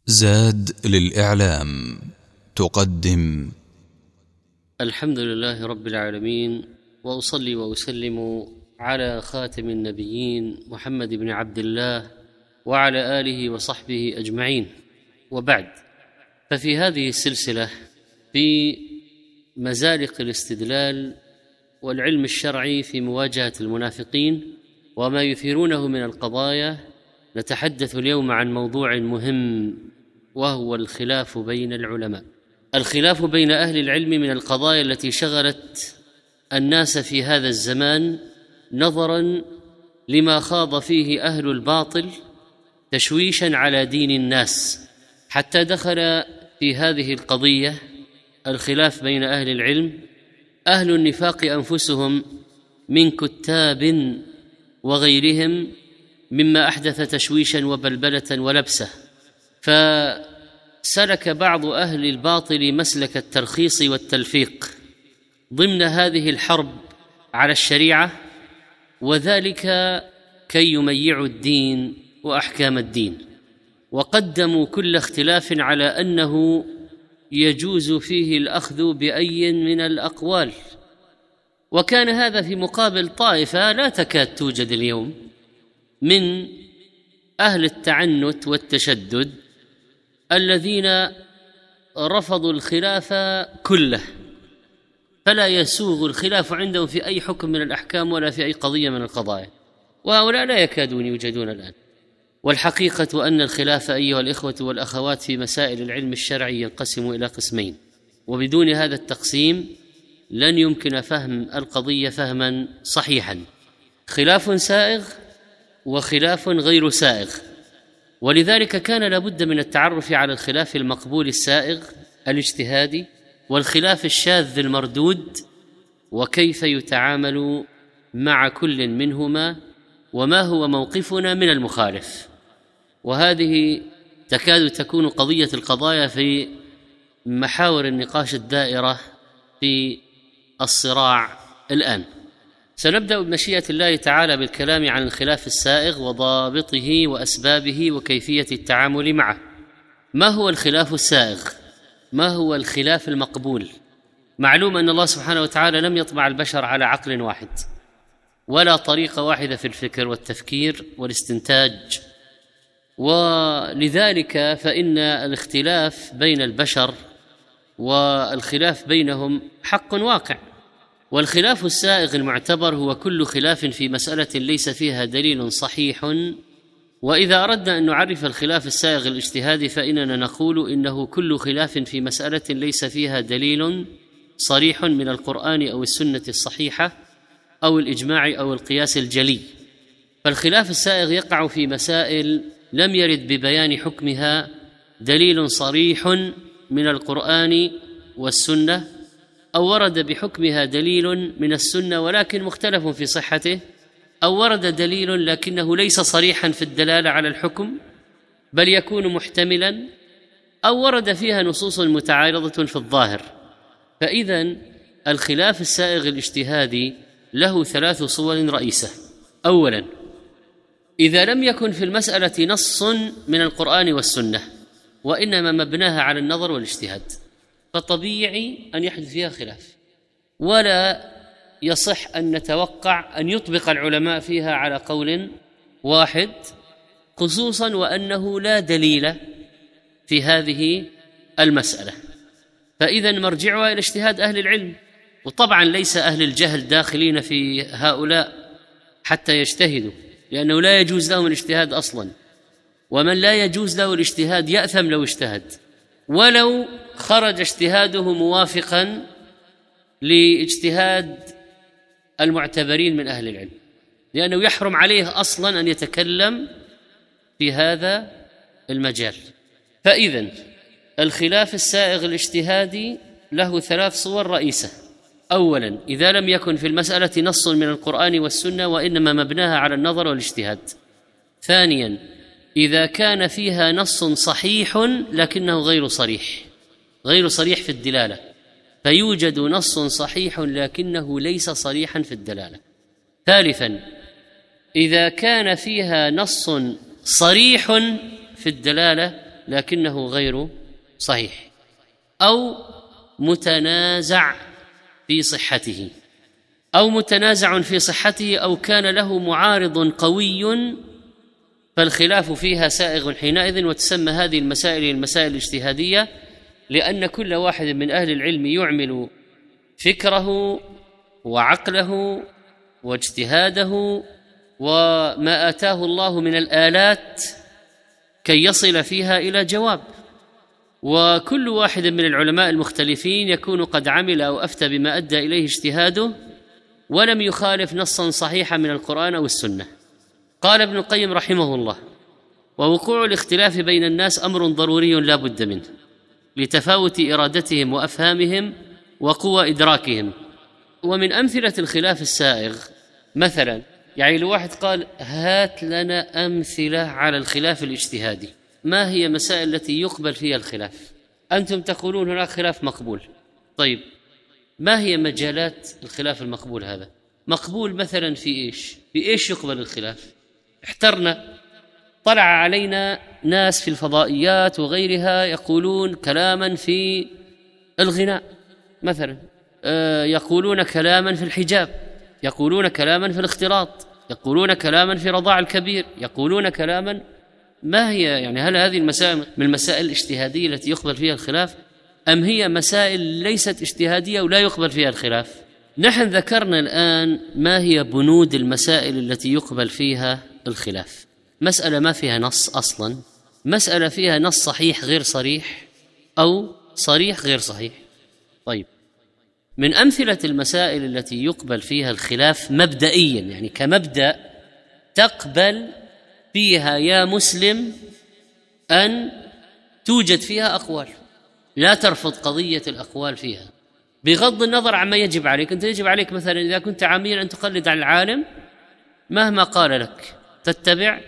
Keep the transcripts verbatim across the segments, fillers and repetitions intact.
زاد للإعلام تقدم. الحمد لله رب العالمين، وأصلي وأسلم على خاتم النبيين محمد بن عبد الله وعلى آله وصحبه أجمعين، وبعد. ففي هذه السلسلة في مزالق الاستدلال والعلم الشرعي في مواجهة المنافقين وما يثيرونه من القضايا، نتحدث اليوم عن موضوع مهم، وهو الخلاف بين العلماء. الخلاف بين أهل العلم من القضايا التي شغلت الناس في هذا الزمان، نظرا لما خاض فيه أهل الباطل تشويشا على دين الناس، حتى دخل في هذه القضية الخلاف بين أهل العلم أهل النفاق أنفسهم من كتاب وغيرهم مما أحدث تشويشا وبلبلة ولبسة. فسلك بعض أهل الباطل مسلك الترخيص والتلفيق ضمن هذه الحرب على الشريعة، وذلك كي يميعوا الدين وأحكام الدين، وقدموا كل اختلاف على أنه يجوز فيه الأخذ بأي من الأقوال. وكان هذا في مقابل طائفة لا تكاد توجد اليوم من أهل التعنت والتشدد الذين رفضوا الخلاف كله، فلا يسوغ الخلاف عندهم في أي حكم من الأحكام ولا في أي قضية من القضايا، وهؤلاء لا يكادون يوجدون الآن. والحقيقة أن الخلاف أيها الإخوة والأخوات في مسائل العلم الشرعي ينقسم إلى قسمين، وبدون هذا التقسيم لن يمكن فهم القضية فهما صحيحا: خلاف سائغ وخلاف غير سائغ. ولذلك كان لابد من التعرف على الخلاف المقبول السائغ الاجتهادي والخلاف الشاذ المردود، وكيف يتعامل مع كل منهما، وما هو موقفنا من المخالف. وهذه تكاد تكون قضية القضايا في محاور النقاش الدائرة في الصراع الآن. سنبدأ بمشيئة الله تعالى بالكلام عن الخلاف السائغ وضابطه وأسبابه وكيفية التعامل معه. ما هو الخلاف السائغ؟ ما هو الخلاف المقبول؟ معلوم أن الله سبحانه وتعالى لم يطبع البشر على عقل واحد ولا طريقة واحدة في الفكر والتفكير والاستنتاج، ولذلك فإن الاختلاف بين البشر والخلاف بينهم حق واقع. والخلاف السائغ المعتبر هو كل خلاف في مسألة ليس فيها دليل صحيح. وإذا أردنا أن نعرف الخلاف السائغ الاجتهادي فإننا نقول إنه كل خلاف في مسألة ليس فيها دليل صريح من القرآن أو السنة الصحيحة أو الإجماع أو القياس الجلي. فالخلاف السائغ يقع في مسائل لم يرد ببيان حكمها دليل صريح من القرآن والسنة، أو ورد بحكمها دليل من السنة ولكن مختلف في صحته، أو ورد دليل لكنه ليس صريحا في الدلالة على الحكم بل يكون محتملا، أو ورد فيها نصوص متعارضة في الظاهر. فإذن الخلاف السائغ الاجتهادي له ثلاث صور رئيسة. أولا، إذا لم يكن في المسألة نص من القرآن والسنة وإنما مبناها على النظر والاجتهاد، فطبيعي أن يحدث فيها خلاف، ولا يصح أن نتوقع أن يطبق العلماء فيها على قول واحد، خصوصا وأنه لا دليل في هذه المسألة. فإذا مرجعها إلى اجتهاد أهل العلم، وطبعا ليس أهل الجهل داخلين في هؤلاء حتى يجتهدوا، لأنه لا يجوز لهم الاجتهاد أصلا، ومن لا يجوز له الاجتهاد يأثم لو اجتهد ولو خرج اجتهاده موافقا لاجتهاد المعتبرين من أهل العلم، لأنه يحرم عليه أصلا أن يتكلم في هذا المجال. فإذن الخلاف السائغ الاجتهادي له ثلاث صور رئيسة. أولا، إذا لم يكن في المسألة نص من القرآن والسنة وإنما مبناها على النظر والاجتهاد. ثانيا، إذا كان فيها نص صحيح لكنه غير صريح غير صريح في الدلالة، فيوجد نص صحيح لكنه ليس صريحا في الدلالة. ثالثا، إذا كان فيها نص صريح في الدلالة لكنه غير صحيح، أو متنازع في صحته، أو متنازع في صحته أو كان له معارض قوي فالخلاف فيها سائغ حينئذ. وتسمى هذه المسائل المسائل الاجتهادية، لأن كل واحد من أهل العلم يعمل فكره وعقله واجتهاده وما آتاه الله من الآلات كي يصل فيها إلى جواب. وكل واحد من العلماء المختلفين يكون قد عمل أو أفتى بما أدى إليه اجتهاده ولم يخالف نصا صحيحا من القرآن أو السنة. قال ابن القيم رحمه الله: ووقوع الاختلاف بين الناس أمر ضروري لا بد منه لتفاوت إرادتهم وأفهامهم وقوى إدراكهم. ومن أمثلة الخلاف السائغ مثلا، يعني لو واحد قال هات لنا أمثلة على الخلاف الاجتهادي، ما هي مسائل التي يقبل فيها الخلاف؟ أنتم تقولون هناك خلاف مقبول، طيب ما هي مجالات الخلاف المقبول هذا؟ مقبول مثلا في إيش؟ في إيش يقبل الخلاف؟ احترنا، طلع علينا ناس في الفضائيات وغيرها يقولون كلاما في الغناء مثلا، يقولون كلاما في الحجاب، يقولون كلاما في الاختلاط، يقولون كلاما في رضاع الكبير، يقولون كلاما. ما هي يعني هل هذه المسائل من المسائل الاجتهادية التي يقبل فيها الخلاف، أم هي مسائل ليست اجتهادية ولا يقبل فيها الخلاف؟ نحن ذكرنا الآن ما هي بنود المسائل التي يقبل فيها الخلاف. مسألة ما فيها نص أصلا، مسألة فيها نص صحيح غير صريح، أو صريح غير صحيح. طيب، من أمثلة المسائل التي يقبل فيها الخلاف مبدئيا، يعني كمبدأ تقبل فيها يا مسلم أن توجد فيها أقوال، لا ترفض قضية الأقوال فيها بغض النظر عما يجب عليك. أنت يجب عليك مثلا إذا كنت عاميا أن تقلد عن العالم مهما قال لك تتبع،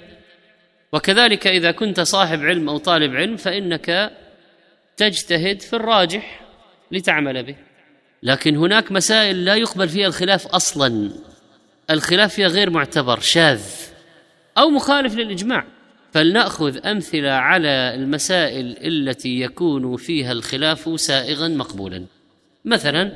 وكذلك إذا كنت صاحب علم أو طالب علم فإنك تجتهد في الراجح لتعمل به. لكن هناك مسائل لا يقبل فيها الخلاف أصلا، الخلاف فيها غير معتبر، شاذ أو مخالف للإجماع. فلنأخذ أمثلة على المسائل التي يكون فيها الخلاف سائغا مقبولا. مثلا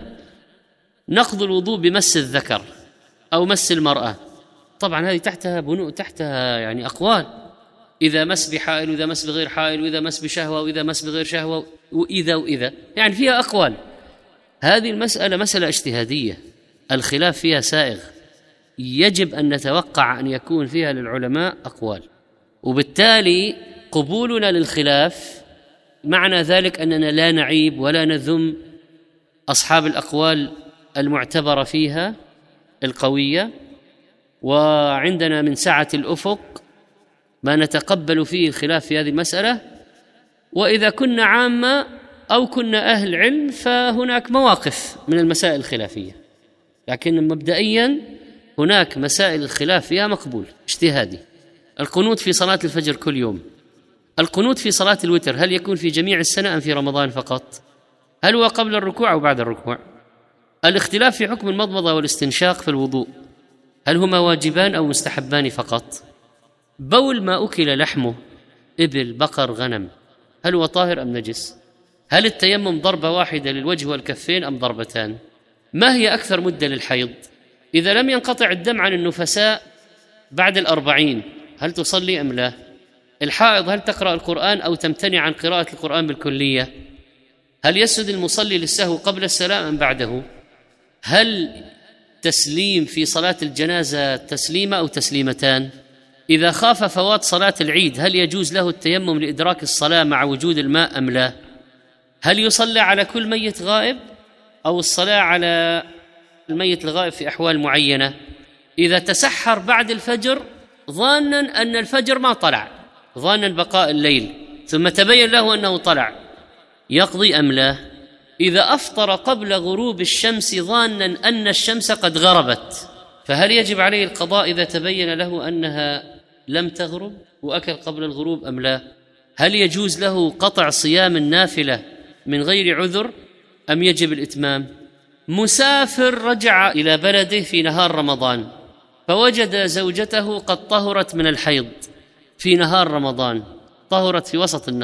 نقض الوضوء بمس الذكر أو مس المرأة، طبعا هذه تحتها بنوء، تحتها يعني أقوال، إذا مس بحائل وإذا مس بغير حائل وإذا مس بشهوة وإذا مس بغير شهوة وإذا وإذا، يعني فيها أقوال. هذه المسألة مسألة اجتهادية الخلاف فيها سائغ، يجب أن نتوقع أن يكون فيها للعلماء أقوال، وبالتالي قبولنا للخلاف معنى ذلك أننا لا نعيب ولا نذم أصحاب الأقوال المعتبرة فيها القوية، وعندنا من سعة الأفق ما نتقبل فيه الخلاف في هذه المسألة. وإذا كنا عامة أو كنا أهل علم فهناك مواقف من المسائل الخلافية، لكن مبدئيا هناك مسائل الخلاف فيها مقبول اجتهادي. القنوت في صلاة الفجر كل يوم، القنوت في صلاة الوتر هل يكون في جميع السنة أم في رمضان فقط؟ هل هو قبل الركوع أو بعد الركوع؟ الاختلاف في حكم المضمضة والاستنشاق في الوضوء هل هما واجبان أو مستحبان فقط؟ بول ما أكل لحمه إبل بقر غنم هل هو طاهر أم نجس؟ هل التيمم ضربة واحدة للوجه والكفين أم ضربتان؟ ما هي أكثر مدة للحيض؟ إذا لم ينقطع الدم عن النفساء بعد الأربعين هل تصلي أم لا؟ الحائض هل تقرأ القرآن أو تمتنع عن قراءة القرآن بالكلية؟ هل يسجد المصلي للسهو قبل السلام أم بعده؟ هل تسليم في صلاة الجنازة تسليمة أو تسليمتان؟ إذا خاف فوات صلاة العيد هل يجوز له التيمم لإدراك الصلاة مع وجود الماء أم لا؟ هل يصلى على كل ميت غائب أو الصلاة على الميت الغائب في أحوال معينة؟ إذا تسحر بعد الفجر ظانا أن الفجر ما طلع، ظانا بقاء الليل، ثم تبين له أنه طلع، يقضي أم لا؟ إذا أفطر قبل غروب الشمس ظانا أن الشمس قد غربت فهل يجب عليه القضاء إذا تبين له أنها لم تغرب وأكل قبل الغروب أم لا؟ هل يجوز له قطع صيام النافلة من غير عذر أم يجب الإتمام؟ مسافر رجع إلى بلده في نهار رمضان فوجد زوجته قد طهرت من الحيض في نهار رمضان، طهرت في وسط النهار،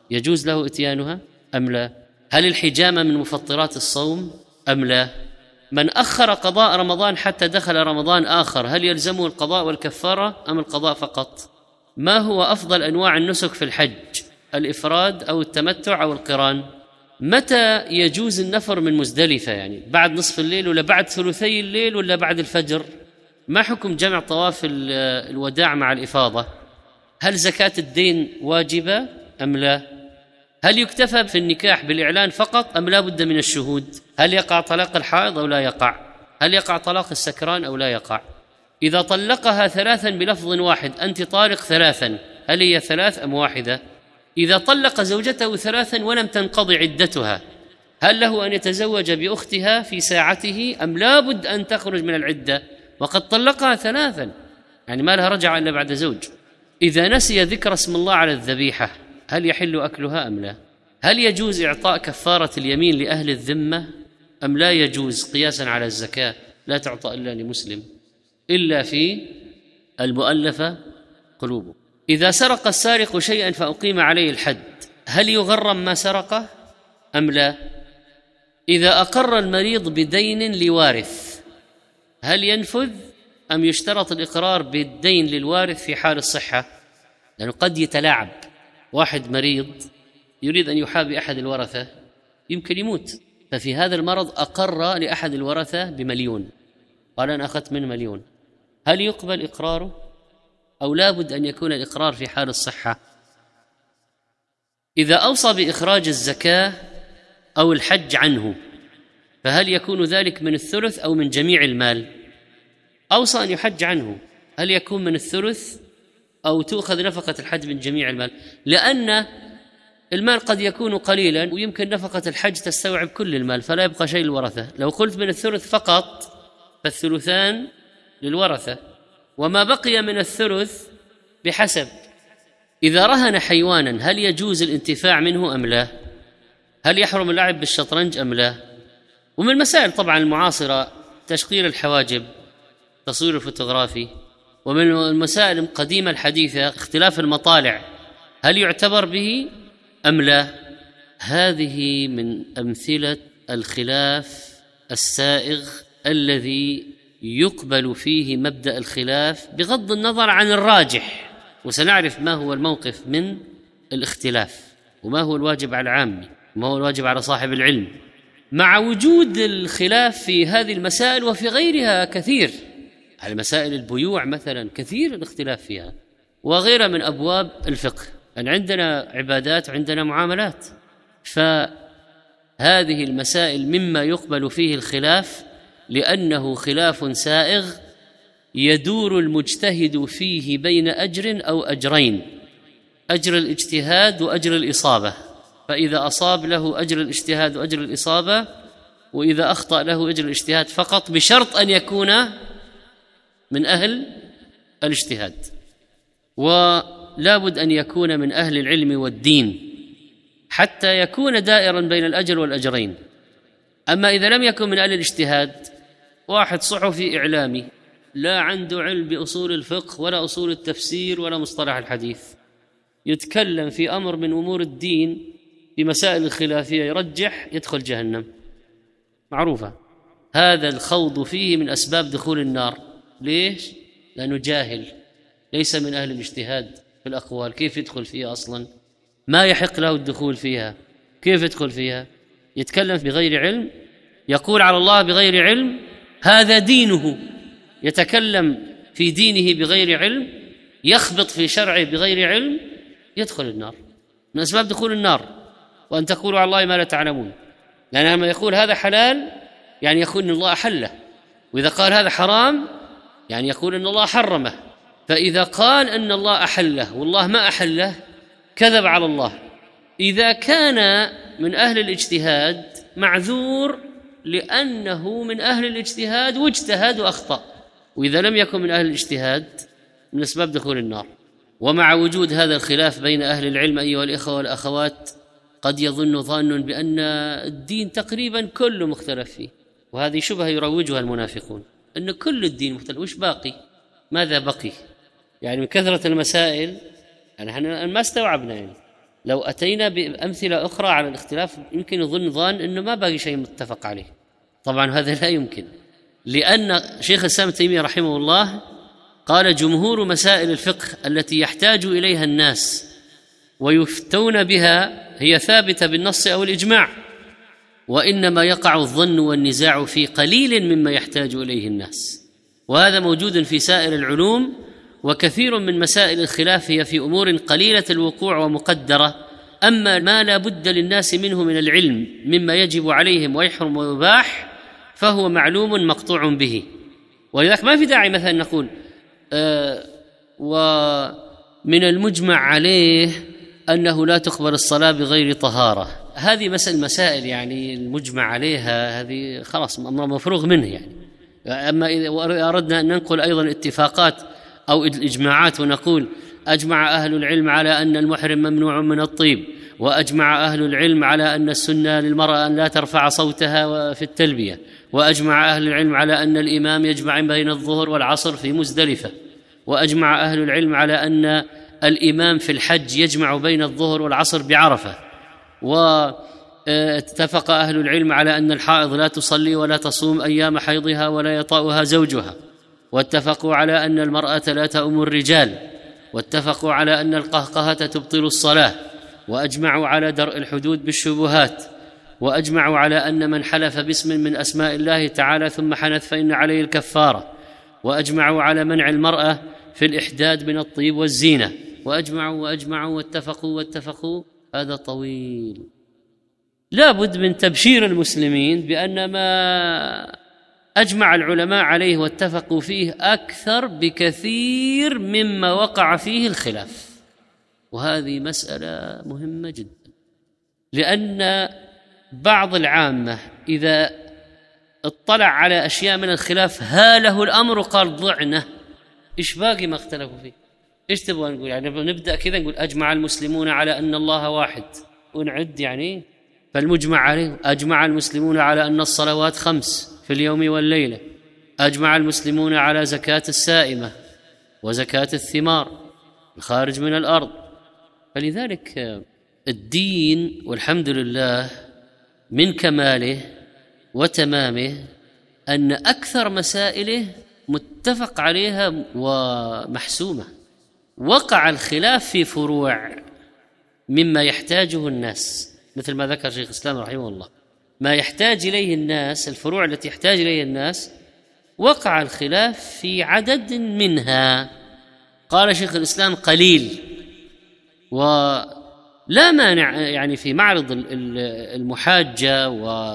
يجوز له إتيانها أم لا؟ هل الحجامة من مفطرات الصوم أم لا؟ من أخر قضاء رمضان حتى دخل رمضان آخر هل يلزمه القضاء والكفارة أم القضاء فقط؟ ما هو أفضل أنواع النسك في الحج؟ الإفراد أو التمتع أو القران؟ متى يجوز النفر من مزدلفة؟ يعني بعد نصف الليل ولا بعد ثلثي الليل ولا بعد الفجر؟ ما حكم جمع طواف الوداع مع الإفاضة؟ هل زكاة الدين واجبة أم لا؟ هل يكتفى في النكاح بالإعلان فقط أم لا بد من الشهود؟ هل يقع طلاق الحائض أو لا يقع؟ هل يقع طلاق السكران أو لا يقع؟ إذا طلقها ثلاثا بلفظ واحد أنت طالق ثلاثا، هل هي ثلاث أم واحدة؟ إذا طلق زوجته ثلاثا ولم تنقضي عدتها هل له أن يتزوج بأختها في ساعته أم لا بد أن تخرج من العدة وقد طلقها ثلاثا؟ يعني ما لها رجعة إلا بعد زوج. إذا نسي ذكر اسم الله على الذبيحة هل يحل أكلها أم لا؟ هل يجوز إعطاء كفارة اليمين لأهل الذمة أم لا يجوز قياسا على الزكاة؟ لا تعطى إلا لمسلم إلا في المؤلفة قلوبه. إذا سرق السارق شيئا فأقيم عليه الحد هل يغرم ما سرقه أم لا؟ إذا أقر المريض بدين لوارث هل ينفذ أم يشترط الإقرار بالدين للوارث في حال الصحة؟ لأنه قد يتلاعب، واحد مريض يريد أن يحابي أحد الورثة يمكن يموت، ففي هذا المرض أقر لأحد الورثة بمليون، قال أنا أخذت من مليون، هل يقبل إقراره أو لا بد أن يكون الإقرار في حال الصحة؟ إذا أوصى بإخراج الزكاة أو الحج عنه فهل يكون ذلك من الثلث أو من جميع المال؟ أوصى أن يحج عنه، هل يكون من الثلث أو تؤخذ نفقة الحج من جميع المال؟ لأن المال قد يكون قليلا ويمكن نفقة الحج تستوعب كل المال فلا يبقى شيء للورثة. لو قلت من الثلث فقط فالثلثان للورثة وما بقي من الثلث بحسب. إذا رهن حيوانا هل يجوز الانتفاع منه أم لا؟ هل يحرم اللعب بالشطرنج أم لا؟ ومن المسائل طبعا المعاصرة تشقير الحواجب، تصوير الفوتوغرافي، ومن المسائل القديمة الحديثة اختلاف المطالع هل يعتبر به أم لا؟ هذه من أمثلة الخلاف السائغ الذي يقبل فيه مبدأ الخلاف بغض النظر عن الراجح، وسنعرف ما هو الموقف من الاختلاف وما هو الواجب على العام وما هو الواجب على صاحب العلم مع وجود الخلاف في هذه المسائل وفي غيرها كثير. على مسائل البيوع مثلا كثير الاختلاف فيها وغيرها من أبواب الفقه، أن عندنا عبادات عندنا معاملات، فهذه المسائل مما يقبل فيه الخلاف لأنه خلاف سائغ يدور المجتهد فيه بين أجر أو أجرين، أجر الاجتهاد وأجر الإصابة، فإذا أصاب له أجر الاجتهاد وأجر الإصابة، وإذا أخطأ له أجر الاجتهاد فقط بشرط أن يكون من أهل الاجتهاد، ولا بد أن يكون من أهل العلم والدين حتى يكون دائرا بين الأجر والأجرين. أما إذا لم يكن من أهل الاجتهاد، واحد صحفي إعلامي لا عنده علم بأصول الفقه ولا أصول التفسير ولا مصطلح الحديث، يتكلم في أمر من أمور الدين في مسائل الخلافية يرجح، يدخل جهنم معروفة. هذا الخوض فيه من أسباب دخول النار. ليش؟ لأنه جاهل ليس من أهل الاجتهاد في الأقوال، كيف يدخل فيها أصلا؟ ما يحق له الدخول فيها، كيف يدخل فيها؟ يتكلم بغير علم، يقول على الله بغير علم، هذا دينه، يتكلم في دينه بغير علم، يخبط في شرعه بغير علم، يدخل النار. من أسباب دخول النار وأن تقولوا على الله ما لا تعلمون، لأن لما يقول هذا حلال يعني يقول إن الله أحله، وإذا قال هذا حرام يعني يقول إن الله حرمه، فإذا قال أن الله أحله والله ما أحله كذب على الله. إذا كان من أهل الاجتهاد معذور لأنه من أهل الاجتهاد واجتهد وأخطأ، وإذا لم يكن من أهل الاجتهاد من أسباب دخول النار. ومع وجود هذا الخلاف بين أهل العلم أيها الإخوة والأخوات قد يظن ظان بأن الدين تقريبا كله مختلف فيه، وهذه شبهة يروجها المنافقون أن كل الدين مختلف. وش باقي؟ ماذا بقي؟ يعني من كثرة المسائل يعني ما استوعبنا يعني لو أتينا بأمثلة أخرى على الاختلاف يمكن يظن ظان أنه ما باقي شيء متفق عليه. طبعا هذا لا يمكن، لأن شيخ الإسلام ابن تيمية رحمه الله قال: جمهور مسائل الفقه التي يحتاج إليها الناس ويفتون بها هي ثابتة بالنص أو الإجماع، وإنما يقع الظن والنزاع في قليل مما يحتاج إليه الناس، وهذا موجود في سائر العلوم. وكثير من مسائل الخلاف هي في أمور قليلة الوقوع ومقدرة، أما ما لا بد للناس منه من العلم مما يجب عليهم ويحرم ويباح فهو معلوم مقطوع به. ولذلك ما في داعي مثلا نقول آه ومن المجمع عليه أنه لا تقبل الصلاة بغير طهارة. هذه مسألة مسائل يعني المجمع عليها، هذه خلاص أمر مفروغ منه يعني. أما إذا أردنا أن ننقل أيضا اتفاقات أو الإجماعات ونقول: أجمع أهل العلم على أن المحرم ممنوع من الطيب، وأجمع أهل العلم على أن السنة للمرأة أن لا ترفع صوتها في التلبية، وأجمع أهل العلم على أن الإمام يجمع بين الظهر والعصر في مزدلفة، وأجمع أهل العلم على أن الإمام في الحج يجمع بين الظهر والعصر بعرفة، واتفق أهل العلم على أن الحائض لا تصلي ولا تصوم أيام حيضها ولا يطأها زوجها، واتفقوا على أن المرأة لا تؤم الرجال، واتفقوا على أن القهقهة تبطل الصلاة، وأجمعوا على درء الحدود بالشبهات، وأجمعوا على أن من حلف باسم من أسماء الله تعالى ثم حنث فإن عليه الكفارة، وأجمعوا على منع المرأة في الإحداد من الطيب والزينة، وأجمعوا وأجمعوا واتفقوا واتفقوا. هذا طويل، لا بد من تبشير المسلمين بأن ما أجمع العلماء عليه واتفقوا فيه أكثر بكثير مما وقع فيه الخلاف. وهذه مسألة مهمة جدا، لأن بعض العامة إذا اطلع على أشياء من الخلاف هاله الأمر وقال: ضعنه، إيش باقي ما اختلفوا فيه؟ إيش تبغى نقول؟ يعني نبدأ كذا نقول: أجمع المسلمون على أن الله واحد، ونعد يعني فالمجمع عليه. أجمع المسلمون على أن الصلوات خمس في اليوم والليلة، أجمع المسلمون على زكاة السائمة وزكاة الثمار الخارج من الأرض. فلذلك الدين والحمد لله من كماله وتمامه أن أكثر مسائله متفق عليها ومحسومة. وقع الخلاف في فروع مما يحتاجه الناس، مثل ما ذكر شيخ الإسلام رحمه الله، ما يحتاج إليه الناس، الفروع التي يحتاج إليها الناس وقع الخلاف في عدد منها. قال شيخ الإسلام: قليل، ولا مانع يعني في معرض المحاجة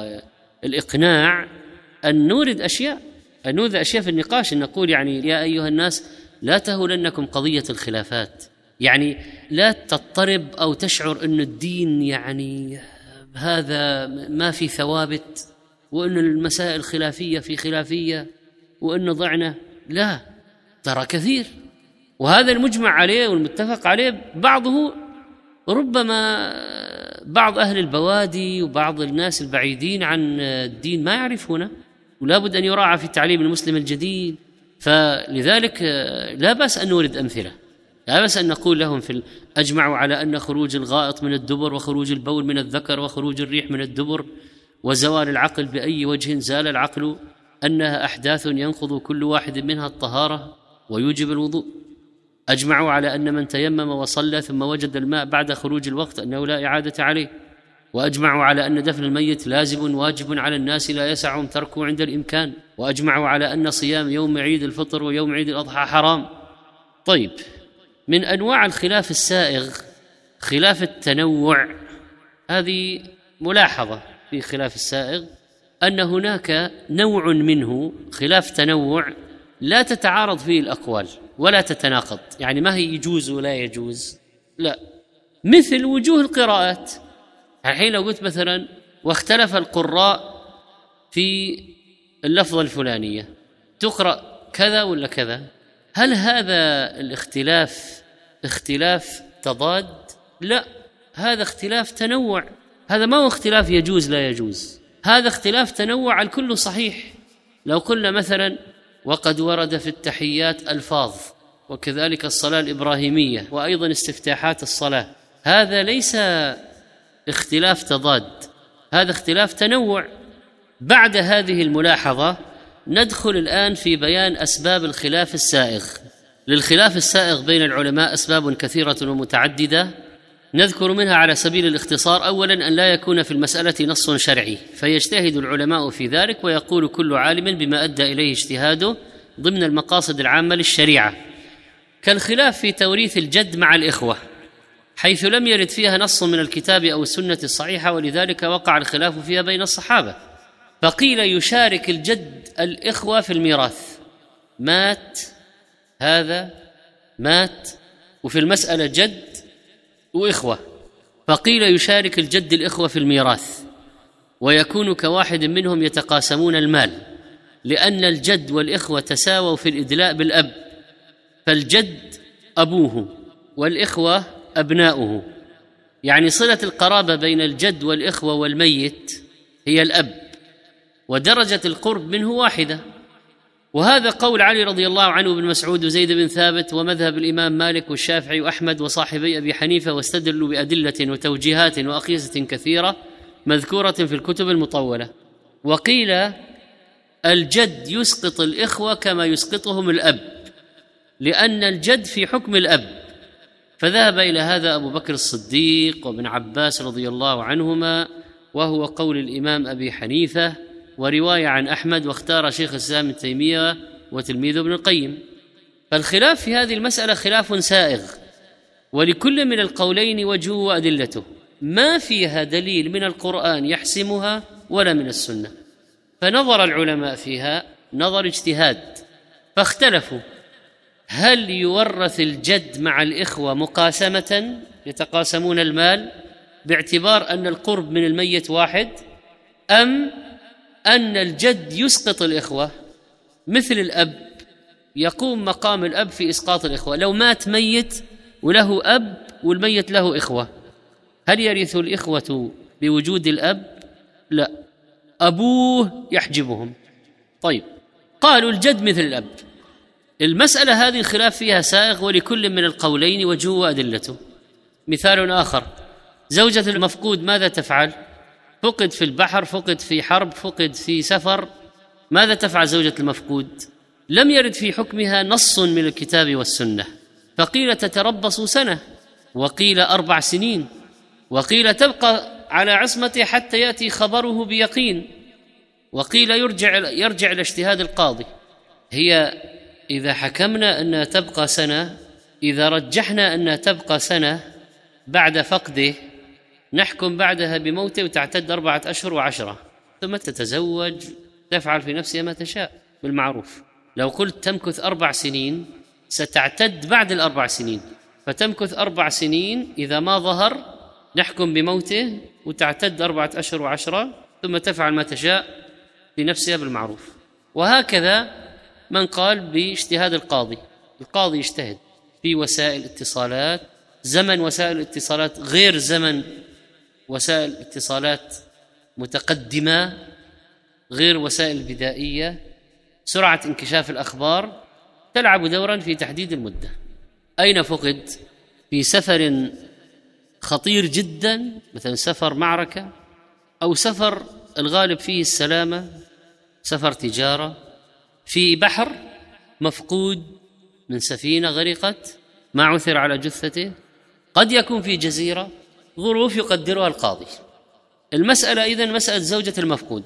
والإقناع أن نورد أشياء أن نورد أشياء في النقاش، أن نقول يعني: يا أيها الناس لا تهولنكم قضية الخلافات، يعني لا تضطرب أو تشعر أن الدين يعني هذا ما في ثوابت، وأن المسائل خلافية في خلافية، وأن ضعنا. لا، ترى كثير، وهذا المجمع عليه والمتفق عليه بعضه ربما بعض أهل البوادي وبعض الناس البعيدين عن الدين ما يعرفونه، ولا بد أن يراعى في تعليم المسلم الجديد. فلذلك لا بأس أن نورد أمثلة، لا بأس أن نقول لهم في أجمعوا على أن خروج الغائط من الدبر، وخروج البول من الذكر، وخروج الريح من الدبر، وزوال العقل بأي وجه زال العقل، أنها أحداث ينقض كل واحد منها الطهارة ويوجب الوضوء. أجمعوا على أن من تيمم وصلى ثم وجد الماء بعد خروج الوقت أنه لا إعادة عليه. وأجمعوا على أن دفن الميت لازم واجب على الناس لا يسعهم تركه عند الإمكان. وأجمعوا على أن صيام يوم عيد الفطر ويوم عيد الأضحى حرام. طيب، من أنواع الخلاف السائغ خلاف التنوع. هذه ملاحظة في خلاف السائغ، أن هناك نوع منه خلاف تنوع لا تتعارض فيه الأقوال ولا تتناقض، يعني ما هي يجوز ولا يجوز، لا، مثل وجوه القراءات. الحين لو قلت مثلا: واختلف القراء في اللفظة الفلانية، تقرأ كذا ولا كذا، هل هذا الاختلاف اختلاف تضاد؟ لا، هذا اختلاف تنوع. هذا ما هو اختلاف يجوز لا يجوز، هذا اختلاف تنوع، الكل صحيح. لو قلنا مثلا: وقد ورد في التحيات ألفاظ، وكذلك الصلاة الإبراهيمية، وأيضا استفتاحات الصلاة، هذا ليس اختلاف تضاد، هذا اختلاف تنوع. بعد هذه الملاحظة ندخل الآن في بيان أسباب الخلاف السائغ. للخلاف السائغ بين العلماء أسباب كثيرة ومتعددة، نذكر منها على سبيل الاختصار: أولا أن لا يكون في المسألة نص شرعي فيجتهد العلماء في ذلك، ويقول كل عالم بما أدى إليه اجتهاده ضمن المقاصد العامة للشريعة، كالخلاف في توريث الجد مع الإخوة، حيث لم يرد فيها نص من الكتاب أو السنة الصحيحة، ولذلك وقع الخلاف فيها بين الصحابة. فقيل يشارك الجد الإخوة في الميراث، مات هذا مات وفي المسألة جد وإخوة، فقيل يشارك الجد الإخوة في الميراث ويكون كواحد منهم يتقاسمون المال، لأن الجد والإخوة تساووا في الإدلاء بالأب، فالجد أبوه والإخوة أبناؤه، يعني صلة القرابة بين الجد والإخوة والميت هي الأب، ودرجة القرب منه واحدة. وهذا قول علي رضي الله عنه وابن مسعود وزيد بن ثابت، ومذهب الإمام مالك والشافعي وأحمد وصاحبي أبي حنيفة، واستدلوا بأدلة وتوجيهات وأقيسة كثيرة مذكورة في الكتب المطولة. وقيل الجد يسقط الإخوة كما يسقطهم الأب، لأن الجد في حكم الأب، فذهب إلى هذا أبو بكر الصديق وابن عباس رضي الله عنهما، وهو قول الإمام أبي حنيفة ورواية عن أحمد، واختار شيخ الإسلام ابن تيمية وتلميذه ابن القيم. فالخلاف في هذه المسألة خلاف سائغ، ولكل من القولين وجهه وأدلته، ما فيها دليل من القرآن يحسمها ولا من السنة، فنظر العلماء فيها نظر اجتهاد، فاختلفوا: هل يورث الجد مع الإخوة مقاسمة يتقاسمون المال باعتبار أن القرب من الميت واحد، أم أن الجد يسقط الإخوة مثل الأب يقوم مقام الأب في إسقاط الإخوة؟ لو مات ميت وله أب والميت له إخوة، هل يرث الإخوة بوجود الأب؟ لا، أبوه يحجبهم. طيب، قالوا الجد مثل الأب. المسألة هذه الخلاف فيها سائغ، ولكل من القولين وجهه وأدلته. مثال آخر: زوجة المفقود ماذا تفعل؟ فقد في البحر، فقد في حرب، فقد في سفر، ماذا تفعل زوجة المفقود؟ لم يرد في حكمها نص من الكتاب والسنة، فقيل تتربص سنة، وقيل أربع سنين، وقيل تبقى على عصمته حتى يأتي خبره بيقين، وقيل يرجع يرجع إلى اجتهاد القاضي. هي إذا حكمنا أنها تبقى سنة، إذا رجحنا أنها تبقى سنة بعد فقده، نحكم بعدها بموته وتعتد أربعة أشهر وعشرة، ثم تتزوج، تفعل في نفسها ما تشاء بالمعروف. لو قلت تمكث أربع سنين ستعتد بعد الأربع سنين، فتمكث أربع سنين، إذا ما ظهر نحكم بموته وتعتد أربعة أشهر وعشرة، ثم تفعل ما تشاء في نفسها بالمعروف. وهكذا من قال باجتهاد القاضي، القاضي يجتهد في وسائل الاتصالات، زمن وسائل الاتصالات غير زمن وسائل اتصالات متقدمة، غير وسائل بدائية، سرعة انكشاف الأخبار تلعب دورا في تحديد المدة. أين فقد؟ في سفر خطير جدا، مثلا سفر معركة، أو سفر الغالب فيه السلامة، سفر تجارة، في بحر مفقود من سفينة غرقت ما عثر على جثته، قد يكون في جزيرة، ظروف يقدرها القاضي. المسألة إذن مسألة زوجة المفقود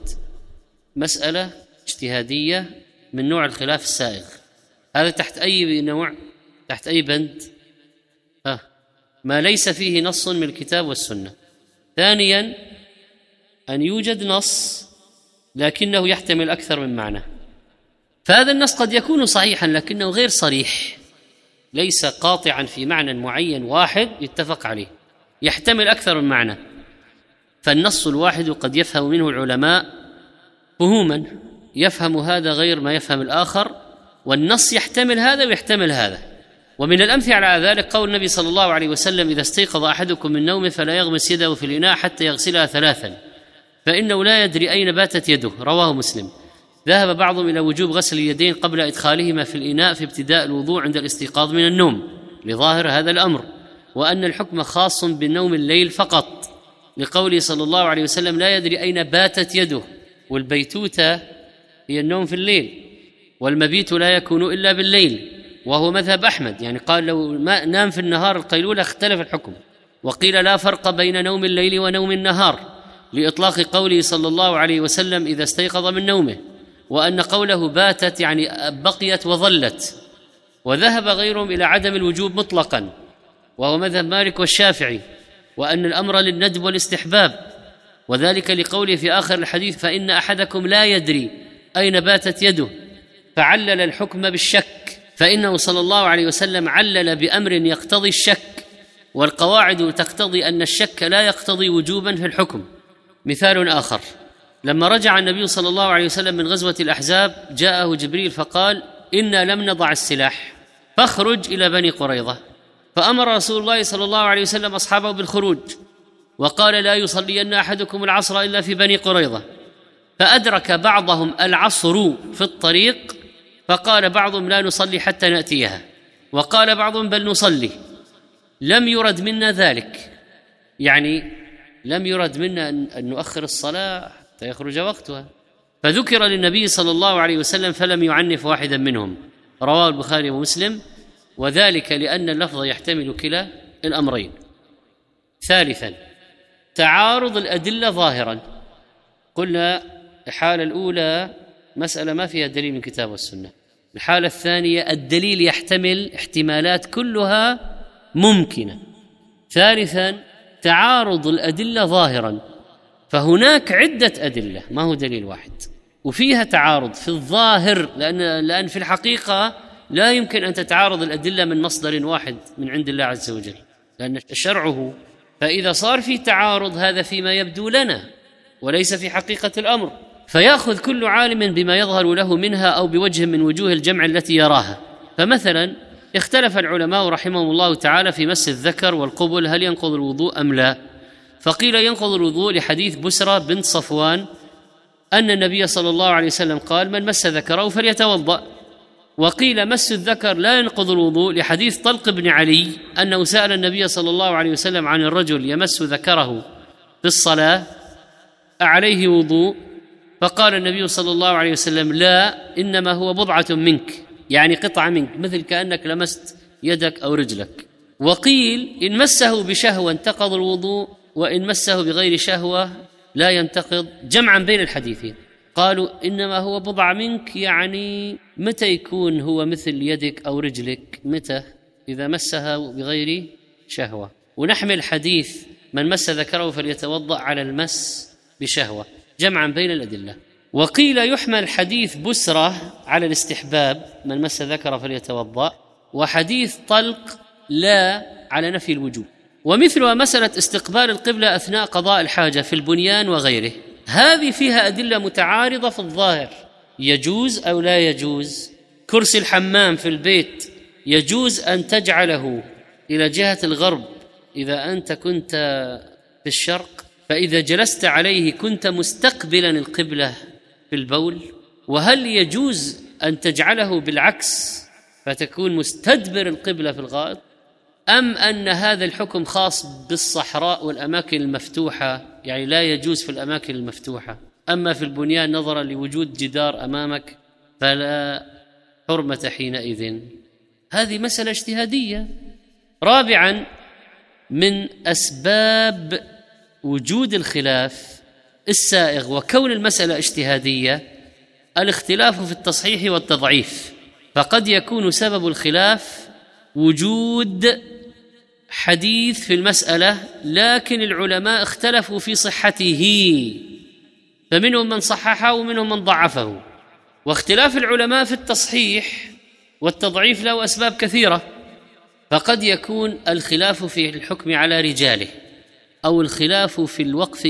مسألة اجتهادية من نوع الخلاف السائغ. هذا تحت أي نوع؟ تحت أي بند؟ آه. ما ليس فيه نص من الكتاب والسنة. ثانيا، أن يوجد نص لكنه يحتمل أكثر من معنى، فهذا النص قد يكون صحيحا لكنه غير صريح، ليس قاطعا في معنى معين واحد يتفق عليه، يحتمل أكثر من معنى. فالنص الواحد قد يفهم منه العلماء فهوما، يفهم هذا غير ما يفهم الآخر، والنص يحتمل هذا ويحتمل هذا. ومن الأمثلة على ذلك قول النبي صلى الله عليه وسلم: إذا استيقظ أحدكم من نومه فلا يغمس يده في الإناء حتى يغسلها ثلاثا، فإنه لا يدري أين باتت يده، رواه مسلم. ذهب بعضهم إلى وجوب غسل اليدين قبل إدخالهما في الإناء في ابتداء الوضوء عند الاستيقاظ من النوم، لظاهر هذا الأمر، وأن الحكم خاص بالنوم الليل فقط، لقوله صلى الله عليه وسلم: لا يدري أين باتت يده. والبيتوتة هي النوم في الليل، والمبيت لا يكون إلا بالليل، وهو مذهب أحمد. يعني قال لو ما نام في النهار القيلولة اختلف الحكم. وقيل لا فرق بين نوم الليل ونوم النهار، لإطلاق قوله صلى الله عليه وسلم: إذا استيقظ من نومه، وأن قوله باتت يعني بقيت وظلت. وذهب غيرهم إلى عدم الوجوب مطلقا، وهو مذهب مالك والشافعي، وأن الأمر للندب والاستحباب، وذلك لقوله في آخر الحديث: فإن أحدكم لا يدري أين باتت يده، فعلل الحكم بالشك، فإنه صلى الله عليه وسلم علل بأمر يقتضي الشك، والقواعد تقتضي أن الشك لا يقتضي وجوبا في الحكم. مثال آخر: لما رجع النبي صلى الله عليه وسلم من غزوة الأحزاب جاءه جبريل فقال: إنا لم نضع السلاح فاخرج إلى بني قريظة، فأمر رسول الله صلى الله عليه وسلم أصحابه بالخروج، وقال: لا يصلين أحدكم العصر إلا في بني قريظة. فأدرك بعضهم العصر في الطريق، فقال بعضهم: لا نصلي حتى نأتيها، وقال بعضهم: بل نصلي. لم يرد منا ذلك، يعني لم يرد منا أن نؤخر الصلاة حتى يخرج وقتها. فذكر للنبي صلى الله عليه وسلم فلم يعنف واحدا منهم. رواه البخاري ومسلم، وذلك لأن اللفظ يحتمل كلا الأمرين. ثالثا: تعارض الأدلة ظاهرا. قلنا الحالة الأولى مسألة ما فيها دليل من كتاب والسنة. الحالة الثانية الدليل يحتمل احتمالات كلها ممكنة. ثالثا: تعارض الأدلة ظاهرا، فهناك عدة أدلة، ما هو دليل واحد، وفيها تعارض في الظاهر، لأن لأن في الحقيقة لا يمكن أن تتعارض الأدلة من مصدر واحد من عند الله عز وجل، لأن شرعه. فإذا صار في تعارض هذا فيما يبدو لنا وليس في حقيقة الأمر، فيأخذ كل عالم بما يظهر له منها أو بوجه من وجوه الجمع التي يراها. فمثلا اختلف العلماء رحمهم الله تعالى في مس الذكر والقبل هل ينقض الوضوء أم لا. فقيل ينقض الوضوء لحديث بسرى بنت صفوان أن النبي صلى الله عليه وسلم قال: من مس ذكره فليتوضأ. وقيل مس الذكر لا ينقض الوضوء لحديث طلق بن علي أنه سأل النبي صلى الله عليه وسلم عن الرجل يمس ذكره في الصلاة أعليه وضوء؟ فقال النبي صلى الله عليه وسلم: لا، إنما هو بضعة منك، يعني قطعة منك، مثل كأنك لمست يدك أو رجلك. وقيل إن مسه بشهوة انتقض الوضوء، وإن مسه بغير شهوة لا ينتقض، جمعا بين الحديثين. قالوا إنما هو بضع منك، يعني متى يكون هو مثل يدك أو رجلك؟ متى؟ إذا مسها بغير شهوة. ونحمل حديث من مس ذكره فليتوضأ على المس بشهوة، جمعا بين الأدلة. وقيل يحمل حديث بسرة على الاستحباب، من مس ذكره فليتوضأ، وحديث طلق لا على نفي الوجوب. ومثلها مسألة استقبال القبلة أثناء قضاء الحاجة في البنيان وغيره، هذه فيها أدلة متعارضة في الظاهر، يجوز أو لا يجوز. كرسي الحمام في البيت يجوز أن تجعله إلى جهة الغرب إذا أنت كنت في الشرق، فإذا جلست عليه كنت مستقبلا القبلة في البول. وهل يجوز أن تجعله بالعكس فتكون مستدبر القبلة في الغائط؟ أم أن هذا الحكم خاص بالصحراء والأماكن المفتوحة، يعني لا يجوز في الأماكن المفتوحة، أما في البنيان نظرا لوجود جدار أمامك فلا حرمة حينئذ؟ هذه مسألة اجتهادية. رابعا: من أسباب وجود الخلاف السائغ وكون المسألة اجتهادية الاختلاف في التصحيح والتضعيف. فقد يكون سبب الخلاف وجود حديث في المسألة لكن العلماء اختلفوا في صحته، فمنهم من صححه ومنهم من ضعفه. واختلاف العلماء في التصحيح والتضعيف له أسباب كثيرة، فقد يكون الخلاف في الحكم على رجاله، أو الخلاف في الوقف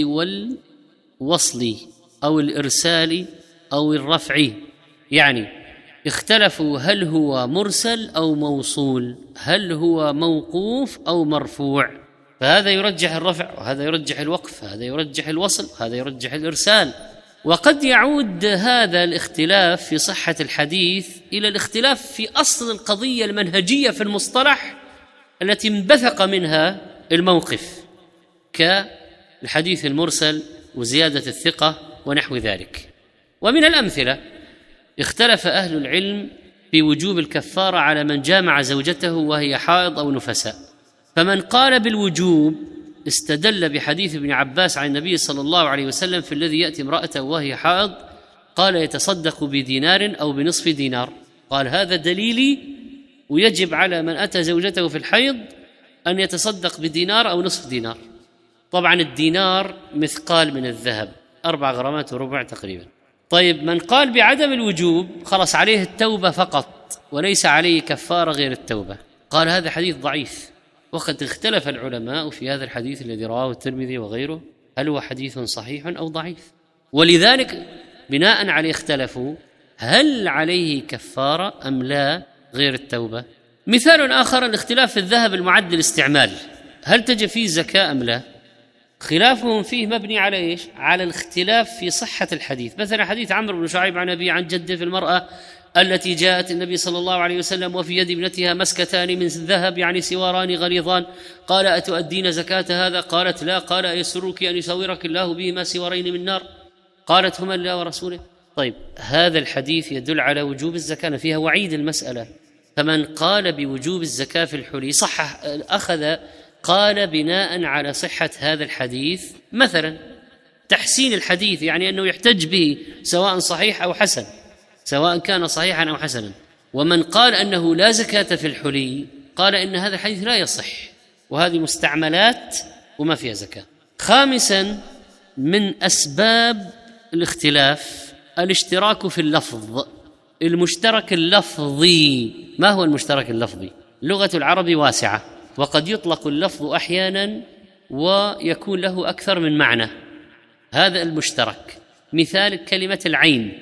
والوصل، أو الإرسال أو الرفع، يعني اختلفوا هل هو مرسل أو موصول، هل هو موقوف أو مرفوع، فهذا يرجح الرفع وهذا يرجح الوقف، هذا يرجح الوصل، هذا يرجح الإرسال. وقد يعود هذا الاختلاف في صحة الحديث إلى الاختلاف في أصل القضية المنهجية في المصطلح التي انبثق منها الموقف كالحديث المرسل وزيادة الثقة ونحو ذلك. ومن الأمثلة اختلف أهل العلم في وجوب الكفارة على من جامع زوجته وهي حائض أو نفساء، فمن قال بالوجوب استدل بحديث ابن عباس عن النبي صلى الله عليه وسلم في الذي يأتي امرأته وهي حائض قال يتصدق بدينار أو بنصف دينار، قال هذا دليلي ويجب على من أتى زوجته في الحيض أن يتصدق بدينار أو نصف دينار. طبعا الدينار مثقال من الذهب، أربع غرامات وربع تقريبا. طيب من قال بعدم الوجوب خلص عليه التوبة فقط وليس عليه كفارة غير التوبة، قال هذا حديث ضعيف. وقد اختلف العلماء في هذا الحديث الذي رواه الترمذي وغيره هل هو حديث صحيح أو ضعيف، ولذلك بناء عليه اختلفوا هل عليه كفارة أم لا غير التوبة. مثال آخر الاختلاف في الذهب المعد للاستعمال، هل تجب فيه زكاة أم لا؟ خلافهم فيه مبني على إيش؟ على الاختلاف في صحة الحديث. مثلا حديث عمرو بن شعيب عن أبي عن جده في المرأة التي جاءت النبي صلى الله عليه وسلم وفي يد ابنتها مسكتان من ذهب يعني سواران غليظان، قال أتؤدين زكاة هذا؟ قالت لا. قال أيسرك أن يصورك الله بهما سوارين من نار؟ قالت هما الله ورسوله. طيب هذا الحديث يدل على وجوب الزكاة، فيها وعيد المسألة. فمن قال بوجوب الزكاة في الحلي صحح أخذ قال بناء على صحة هذا الحديث مثلا تحسين الحديث، يعني أنه يحتج به سواء صحيح أو حسن، سواء كان صحيحا أو حسنا. ومن قال أنه لا زكاة في الحلي قال إن هذا الحديث لا يصح وهذه مستعملات وما فيها زكاة. خامسا من أسباب الاختلاف الاشتراك في اللفظ، المشترك اللفظي. ما هو المشترك اللفظي؟ لغة العرب واسعة وقد يطلق اللفظ أحيانا ويكون له أكثر من معنى. هذا المشترك مثال كلمة العين،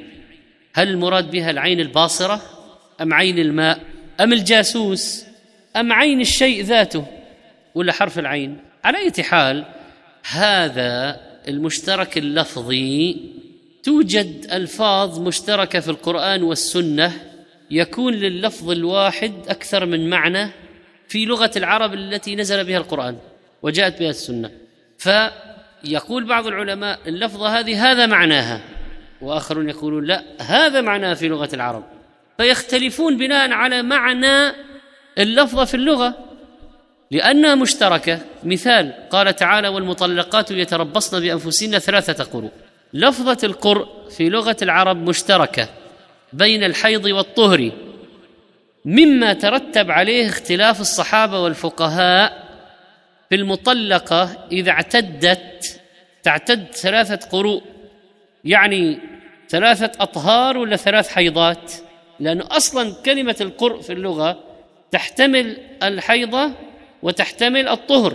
هل المراد بها العين الباصرة أم عين الماء أم الجاسوس أم عين الشيء ذاته ولا حرف العين؟ على أي حال هذا المشترك اللفظي توجد ألفاظ مشتركة في القرآن والسنة يكون لللفظ الواحد أكثر من معنى في لغة العرب التي نزل بها القرآن وجاءت بها السنة. فيقول بعض العلماء اللفظة هذه هذا معناها، وآخرون يقولون لا هذا معناها في لغة العرب، فيختلفون بناء على معنى اللفظة في اللغة لأنها مشتركة. مثال قال تعالى والمطلقات يتربصن بأنفسهن ثلاثة قروء، لفظة القرء في لغة العرب مشتركة بين الحيض والطهر، مما ترتب عليه اختلاف الصحابة والفقهاء في المطلقة إذا اعتدت تعتد ثلاثة قروء، يعني ثلاثة أطهار ولا ثلاث حيضات؟ لأن أصلا كلمة القرء في اللغة تحتمل الحيضة وتحتمل الطهر،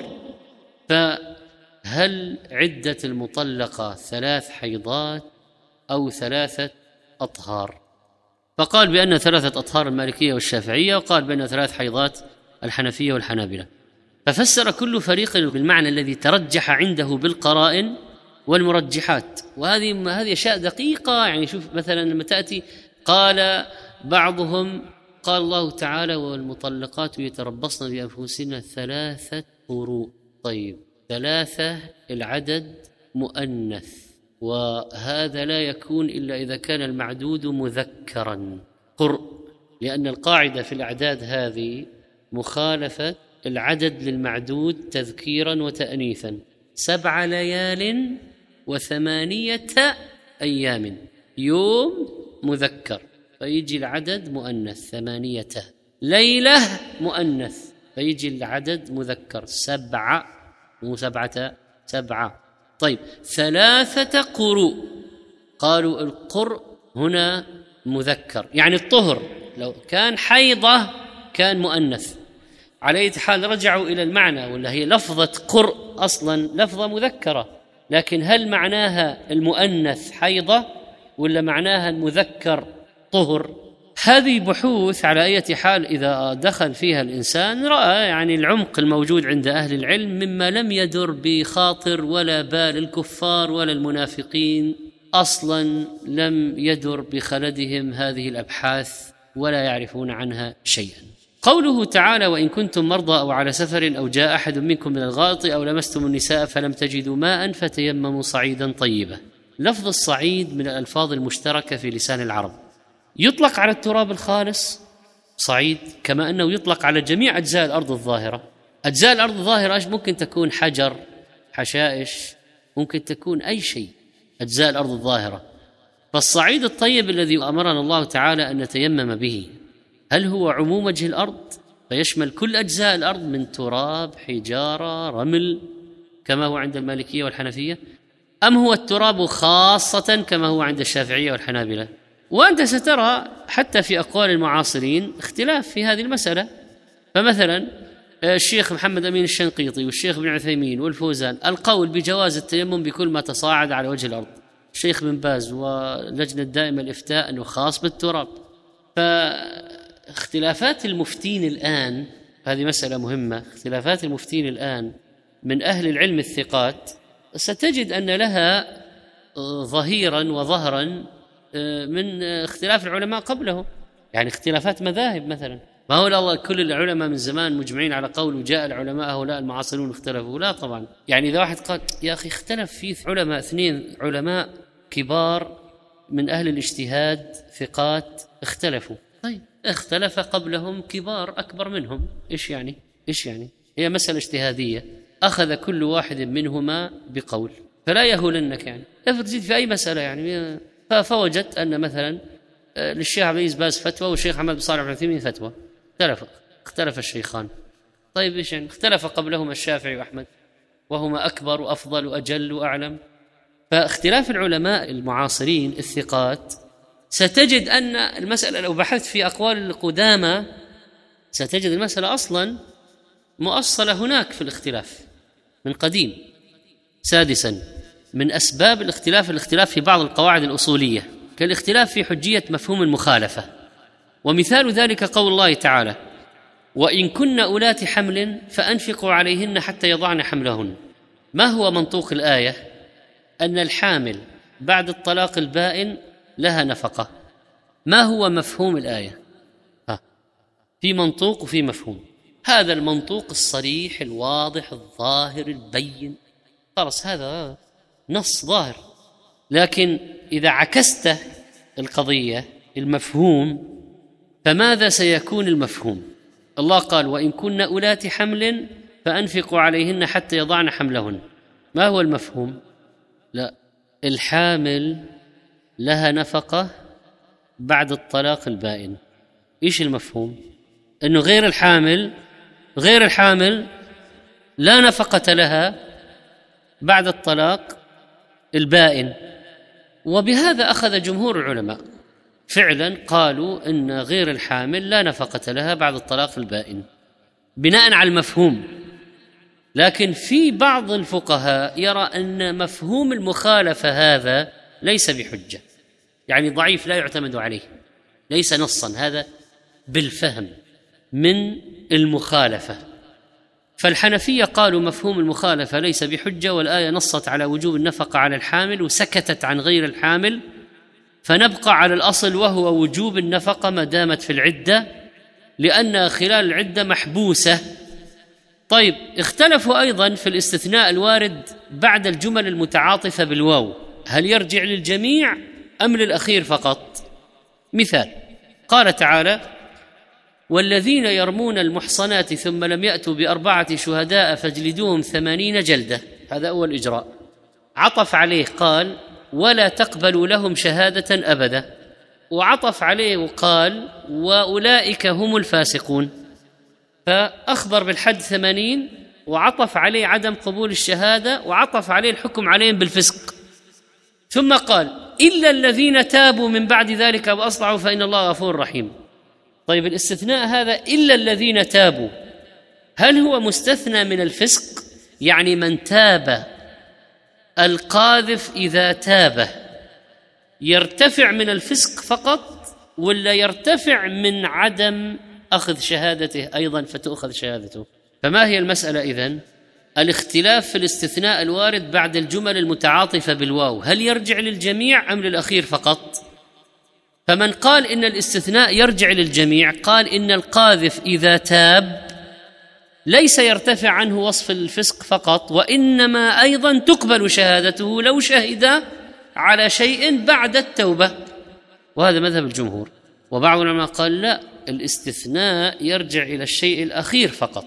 فهل عدة المطلقة ثلاث حيضات أو ثلاثة أطهار؟ فقال بأن ثلاثة أطهار المالكية والشافعية، وقال بأن ثلاث حيضات الحنفية والحنابلة. ففسر كل فريق بالمعنى الذي ترجح عنده بالقرائن والمرجحات. وهذه هذه أشياء دقيقة، يعني شوف مثلا لما تأتي قال بعضهم قال الله تعالى والمطلقات يتربصن بأنفسهن ثلاثة قروء. طيب ثلاثة العدد مؤنث، وهذا لا يكون إلا إذا كان المعدود مذكرا قرء، لأن القاعدة في الأعداد هذه مخالفة العدد للمعدود تذكيرا وتأنيثا. سبع ليال وثمانية أيام، يوم مذكر فيجي العدد مؤنث ثمانية، ليلة مؤنث فيجي العدد مذكر سبعة، مو سبعة سبعة. طيب ثلاثة قروء، قالوا القرء هنا مذكر يعني الطهر، لو كان حيضة كان مؤنث. على أي حال رجعوا إلى المعنى، ولا هي لفظة قرء أصلا لفظة مذكرة، لكن هل معناها المؤنث حيضة ولا معناها المذكر طهر؟ هذه بحوث على أي حال إذا دخل فيها الإنسان رأى يعني العمق الموجود عند أهل العلم مما لم يدر بخاطر ولا بال الكفار ولا المنافقين، أصلا لم يدر بخلدهم هذه الأبحاث ولا يعرفون عنها شيئا. قوله تعالى: وإن كنتم مرضى أو على سفر أو جاء أحد منكم من الغائط أو لمستم النساء فلم تجدوا ماء فتيمموا صعيدا طيبا. لفظ الصعيد من الألفاظ المشتركة في لسان العرب، يطلق على التراب الخالص صعيد، كما أنه يطلق على جميع أجزاء الأرض الظاهرة. أجزاء الأرض الظاهرة ممكن تكون حجر، حشائش، ممكن تكون أي شيء، أجزاء الأرض الظاهرة. فالصعيد الطيب الذي أمرنا الله تعالى أن نتيمم به، هل هو عموم وجه الأرض فيشمل كل أجزاء الأرض من تراب، حجارة، رمل كما هو عند المالكية والحنفية، أم هو التراب خاصة كما هو عند الشافعية والحنابلة؟ وأنت سترى حتى في أقوال المعاصرين اختلاف في هذه المسألة. فمثلا الشيخ محمد أمين الشنقيطي والشيخ ابن عثيمين والفوزان القول بجواز التيمم بكل ما تصاعد على وجه الأرض، الشيخ بن باز ولجنة دائمة الإفتاء أنه خاص بالتراب. فاختلافات المفتين الآن، هذه مسألة مهمة، اختلافات المفتين الآن من أهل العلم الثقات ستجد أن لها ظهيرا وظهرا من اختلاف العلماء قبلهم، يعني اختلافات مذاهب. مثلا ما هو الله كل العلماء من زمان مجمعين على قول وجاء العلماء هؤلاء المعاصرون اختلفوا؟ لا طبعا. يعني إذا واحد قال يا أخي اختلف في علماء اثنين علماء كبار من أهل الاجتهاد ثقات اختلفوا، طيب اختلف قبلهم كبار أكبر منهم، إيش يعني؟ إيش يعني؟ هي مسألة اجتهادية، أخذ كل واحد منهما بقول، فلا يهولنك. يعني افرض جيت في أي مسألة يعني فوجدت أن مثلا للشيخ عبد العزيز باز فتوى والشيخ محمد بن صالح بن عثيمين فتوى، اختلف اختلف الشيخان، طيب ايش يعني؟ اختلف قبلهما الشافعي وأحمد وهما أكبر وأفضل وأجل وأعلم. فاختلاف العلماء المعاصرين الثقات ستجد أن المسألة لو بحثت في أقوال القدامى ستجد المسألة أصلا مؤصلة هناك في الاختلاف من قديم. سادسا من أسباب الاختلاف الاختلاف في بعض القواعد الأصولية كالاختلاف في حجية مفهوم المخالفة، ومثال ذلك قول الله تعالى: وإن كن أولات حمل فأنفقوا عليهن حتى يضعن حملهن. ما هو منطوق الآية؟ أن الحامل بعد الطلاق البائن لها نفقة. ما هو مفهوم الآية؟ ها. في منطوق وفي مفهوم. هذا المنطوق الصريح الواضح الظاهر البين، خلاص هذا نص ظاهر. لكن إذا عكست القضية المفهوم، فماذا سيكون المفهوم؟ الله قال: وإن كن أولات حمل فأنفقوا عليهن حتى يضعن حملهن. ما هو المفهوم؟ لا، الحامل لها نفقة بعد الطلاق البائن. إيش المفهوم؟ أنه غير الحامل غير الحامل لا نفقة لها بعد الطلاق البائن. وبهذا أخذ جمهور العلماء، فعلا قالوا إن غير الحامل لا نفقة لها بعد الطلاق البائن بناء على المفهوم. لكن في بعض الفقهاء يرى أن مفهوم المخالفة هذا ليس بحجة، يعني ضعيف لا يعتمد عليه، ليس نصا، هذا بالفهم من المخالفة. فالحنفية قالوا مفهوم المخالفة ليس بحجة، والآية نصت على وجوب النفقة على الحامل وسكتت عن غير الحامل، فنبقى على الأصل وهو وجوب النفقة ما دامت في العدة، لأن خلال العدة محبوسة. طيب اختلفوا أيضا في الاستثناء الوارد بعد الجمل المتعاطفة بالواو، هل يرجع للجميع أم للأخير فقط؟ مثال قال تعالى: والذين يرمون المحصنات ثم لم يأتوا بأربعة شهداء فاجلدوهم ثمانين جلدة. هذا أول إجراء. عطف عليه قال: ولا تقبلوا لهم شهادة أبدا، وعطف عليه وقال: وأولئك هم الفاسقون. فأخبر بالحد ثمانين، وعطف عليه عدم قبول الشهادة، وعطف عليه الحكم عليهم بالفسق، ثم قال: إلا الذين تابوا من بعد ذلك وأصلحوا فإن الله غفور رحيم. طيب الاستثناء هذا إلا الذين تابوا، هل هو مستثنى من الفسق؟ يعني من تاب القاذف إذا تاب يرتفع من الفسق فقط، ولا يرتفع من عدم أخذ شهادته أيضا فتؤخذ شهادته؟ فما هي المسألة إذن؟ الاختلاف في الاستثناء الوارد بعد الجمل المتعاطفة بالواو، هل يرجع للجميع أم للأخير فقط؟ فمن قال إن الاستثناء يرجع للجميع قال إن القاذف إذا تاب ليس يرتفع عنه وصف الفسق فقط، وإنما أيضا تقبل شهادته لو شهد على شيء بعد التوبة، وهذا مذهب الجمهور. وبعض العلماء قال لا، الاستثناء يرجع إلى الشيء الأخير فقط،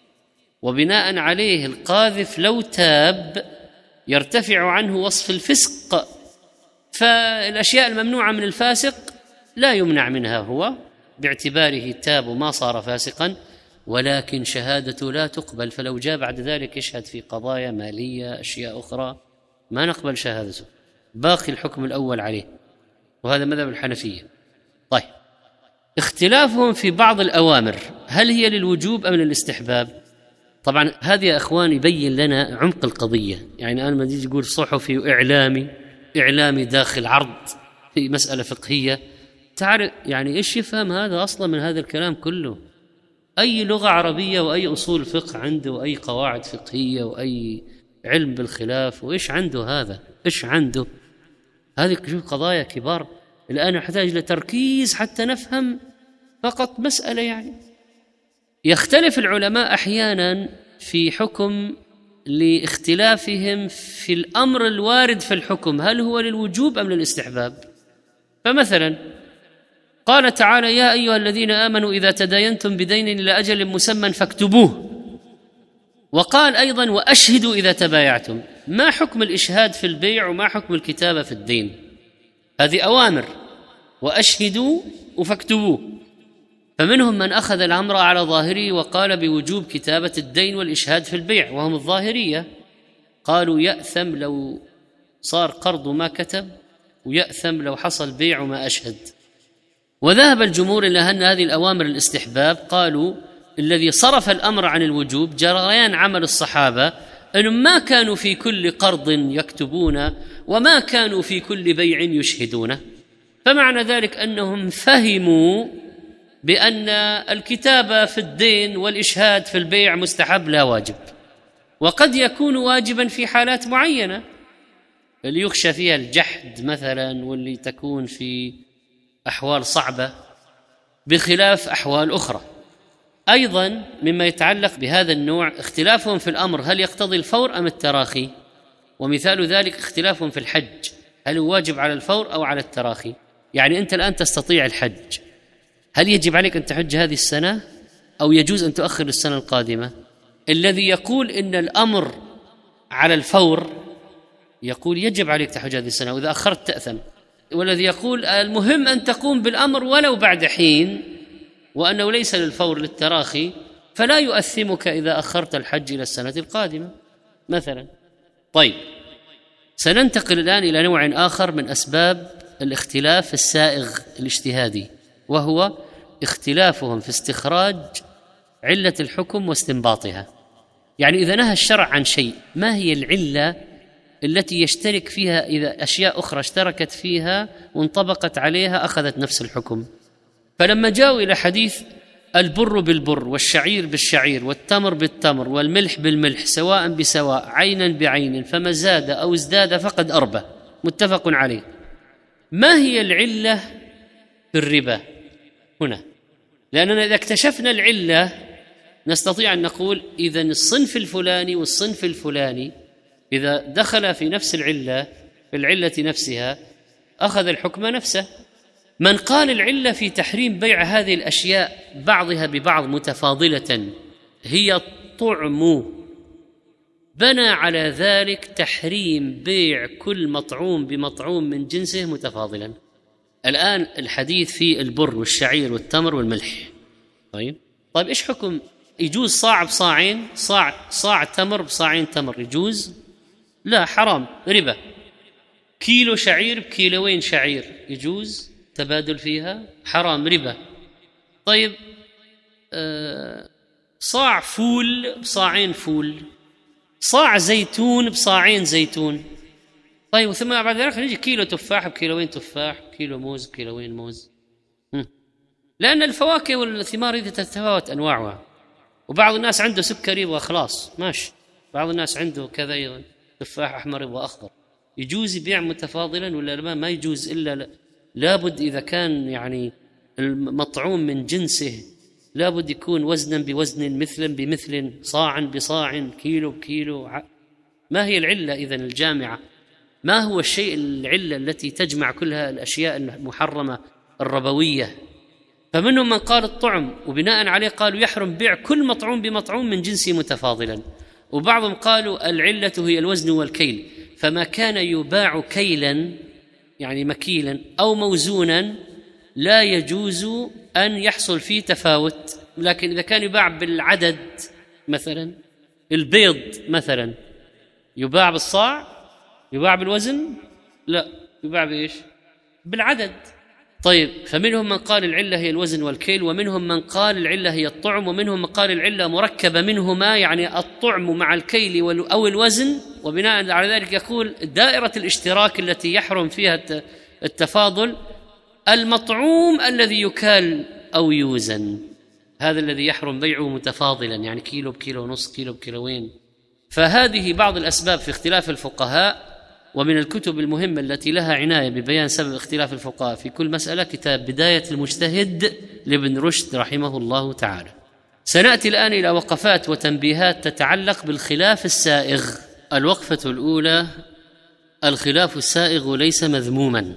وبناء عليه القاذف لو تاب يرتفع عنه وصف الفسق، فالأشياء الممنوعة من الفاسق لا يمنع منها هو باعتباره تاب وما صار فاسقا، ولكن شهادته لا تقبل، فلو جاء بعد ذلك يشهد في قضايا مالية أشياء أخرى ما نقبل شهادته، باقي الحكم الأول عليه، وهذا مذهب الحنفية. طيب، اختلافهم في بعض الأوامر هل هي للوجوب أم للاستحباب؟ طبعا هذه يا أخوان يبين لنا عمق القضية. يعني أنا ما تيجي تقول صحفي وإعلامي، إعلامي داخل عرض في مسألة فقهية، تعرف يعني إيش يفهم هذا أصلا من هذا الكلام كله؟ أي لغة عربية وأي أصول فقه عنده وأي قواعد فقهية وأي علم بالخلاف، وإيش عنده هذا؟ إيش عنده؟ هذه شوف قضايا كبار الآن يحتاج لتركيز حتى نفهم فقط مسألة. يعني يختلف العلماء أحيانا في حكم لاختلافهم في الأمر الوارد في الحكم، هل هو للوجوب أم للاستحباب؟ فمثلا قال تعالى يا أيها الذين آمنوا إذا تداينتم بدين إلى أجل مسمى فاكتبوه، وقال أيضا وأشهدوا إذا تبايعتم. ما حكم الإشهاد في البيع وما حكم الكتابة في الدين؟ هذه أوامر، وأشهدوا وفاكتبوه. فمنهم من أخذ الأمر على ظاهره وقال بوجوب كتابة الدين والإشهاد في البيع، وهم الظاهرية، قالوا يأثم لو صار قرض ما كتب، ويأثم لو حصل بيع وما أشهد. وذهب الجمهور إلى أن هذه الأوامر الاستحباب، قالوا الذي صرف الأمر عن الوجوب جريان عمل الصحابة، أنهم ما كانوا في كل قرض يكتبون وما كانوا في كل بيع يشهدون، فمعنى ذلك أنهم فهموا بأن الكتابة في الدين والإشهاد في البيع مستحب لا واجب، وقد يكون واجبا في حالات معينة اللي يخشى فيها الجحد مثلا، واللي تكون في أحوال صعبة بخلاف أحوال أخرى. أيضا مما يتعلق بهذا النوع اختلافهم في الأمر هل يقتضي الفور أم التراخي، ومثال ذلك اختلافهم في الحج هل هو واجب على الفور أو على التراخي. يعني أنت الآن تستطيع الحج، هل يجب عليك أن تحج هذه السنة أو يجوز أن تؤخر السنة القادمة؟ الذي يقول إن الأمر على الفور يقول يجب عليك تحج هذه السنة وإذا أخرت تأثم، والذي يقول المهم أن تقوم بالأمر ولو بعد حين، وأنه ليس للفور للتراخي، فلا يؤثمك إذا أخرت الحج إلى السنة القادمة مثلا. طيب، سننتقل الآن إلى نوع آخر من أسباب الاختلاف السائغ الاجتهادي، وهو اختلافهم في استخراج علة الحكم واستنباطها. يعني إذا نهى الشرع عن شيء، ما هي العلة التي يشترك فيها إذا أشياء أخرى اشتركت فيها وانطبقت عليها أخذت نفس الحكم؟ فلما جاءوا إلى حديث البر بالبر والشعير بالشعير والتمر بالتمر والملح بالملح سواء بسواء عينا بعين فما زاد أو ازداد فقد أربى، متفق عليه، ما هي العلة في الربا هنا؟ لأننا إذا اكتشفنا العلة نستطيع أن نقول إذن الصنف الفلاني والصنف الفلاني إذا دخل في نفس العلة في العلة نفسها أخذ الحكم نفسه. من قال العلة في تحريم بيع هذه الأشياء بعضها ببعض متفاضلة هي الطعم، بنى على ذلك تحريم بيع كل مطعوم بمطعوم من جنسه متفاضلا. الآن الحديث في البر والشعير والتمر والملح. طيب طيب إيش حكم؟ يجوز صاع بصاعين، صاع صاع تمر بصاعين تمر يجوز؟ لا، حرام، ربا. كيلو شعير بكيلوين شعير يجوز تبادل فيها؟ حرام، ربا. طيب آه صاع فول بصاعين فول، صاع زيتون بصاعين زيتون. طيب ثم بعد ذلك نجي كيلو تفاح بكيلوين تفاح، كيلو موز بكيلوين موز. هم. لأن الفواكه والثمار إذا تتفاوت أنواعها، وبعض الناس عنده سكري يبغى خلاص ماشي، بعض الناس عنده كذا تفاح أحمر يبغى أخضر. يجوز يبيع متفاضلا ولا ما؟ ما يجوز إلا لابد إذا كان يعني المطعوم من جنسه لابد يكون وزنا بوزن، مثلا بمثل، صاعا بصاع، كيلو بكيلو. ما هي العلة إذن الجامعة؟ ما هو الشيء العلة التي تجمع كل الأشياء المحرمة الربوية؟ فمنهم من قال الطعم، وبناء عليه قالوا يحرم بيع كل مطعوم بمطعوم من جنسه متفاضلا، وبعضهم قالوا العلة هي الوزن والكيل، فما كان يباع كيلا يعني مكيلا أو موزونا لا يجوز أن يحصل فيه تفاوت. لكن إذا كان يباع بالعدد، مثلا البيض مثلا يباع بالصاع، يباع بالوزن؟ لا، يباع بإيش؟ بالعدد. طيب، فمنهم من قال العلة هي الوزن والكيل، ومنهم من قال العلة هي الطعم، ومنهم من قال العلة مركبة منهما، يعني الطعم مع الكيل أو الوزن، وبناء على ذلك يقول دائرة الاشتراك التي يحرم فيها التفاضل المطعوم الذي يكال أو يوزن، هذا الذي يحرم بيعه متفاضلا، يعني كيلو بكيلو ونص، كيلو بكيلوين. فهذه بعض الأسباب في اختلاف الفقهاء. ومن الكتب المهمة التي لها عناية ببيان سبب اختلاف الفقهاء في كل مسألة كتاب بداية المجتهد لابن رشد رحمه الله تعالى. سنأتي الآن إلى وقفات وتنبيهات تتعلق بالخلاف السائغ. الوقفة الأولى: الخلاف السائغ ليس مذموما.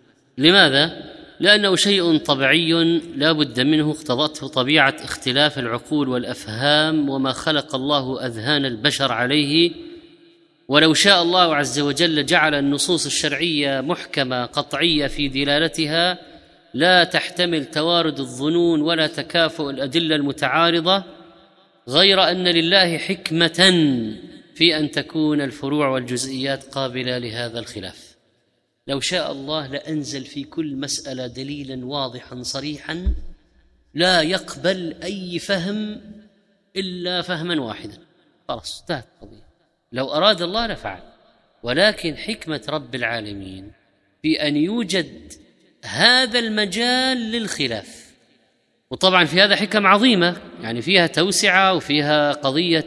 لماذا؟ لأنه شيء طبيعي لا بد منه، اقتضته طبيعة اختلاف العقول والأفهام وما خلق الله أذهان البشر عليه. ولو شاء الله عز وجل جعل النصوص الشرعية محكمة قطعية في دلالتها لا تحتمل توارد الظنون ولا تكافؤ الأدلة المتعارضة، غير أن لله حكمة في أن تكون الفروع والجزئيات قابلة لهذا الخلاف. لو شاء الله لأنزل في كل مسألة دليلا واضحا صريحا لا يقبل أي فهم إلا فهما واحدا، خلاص انتهت القضية. لو أراد الله لفعل، ولكن حكمة رب العالمين في أن يوجد هذا المجال للخلاف. وطبعا في هذا حكم عظيمة، يعني فيها توسعة وفيها قضية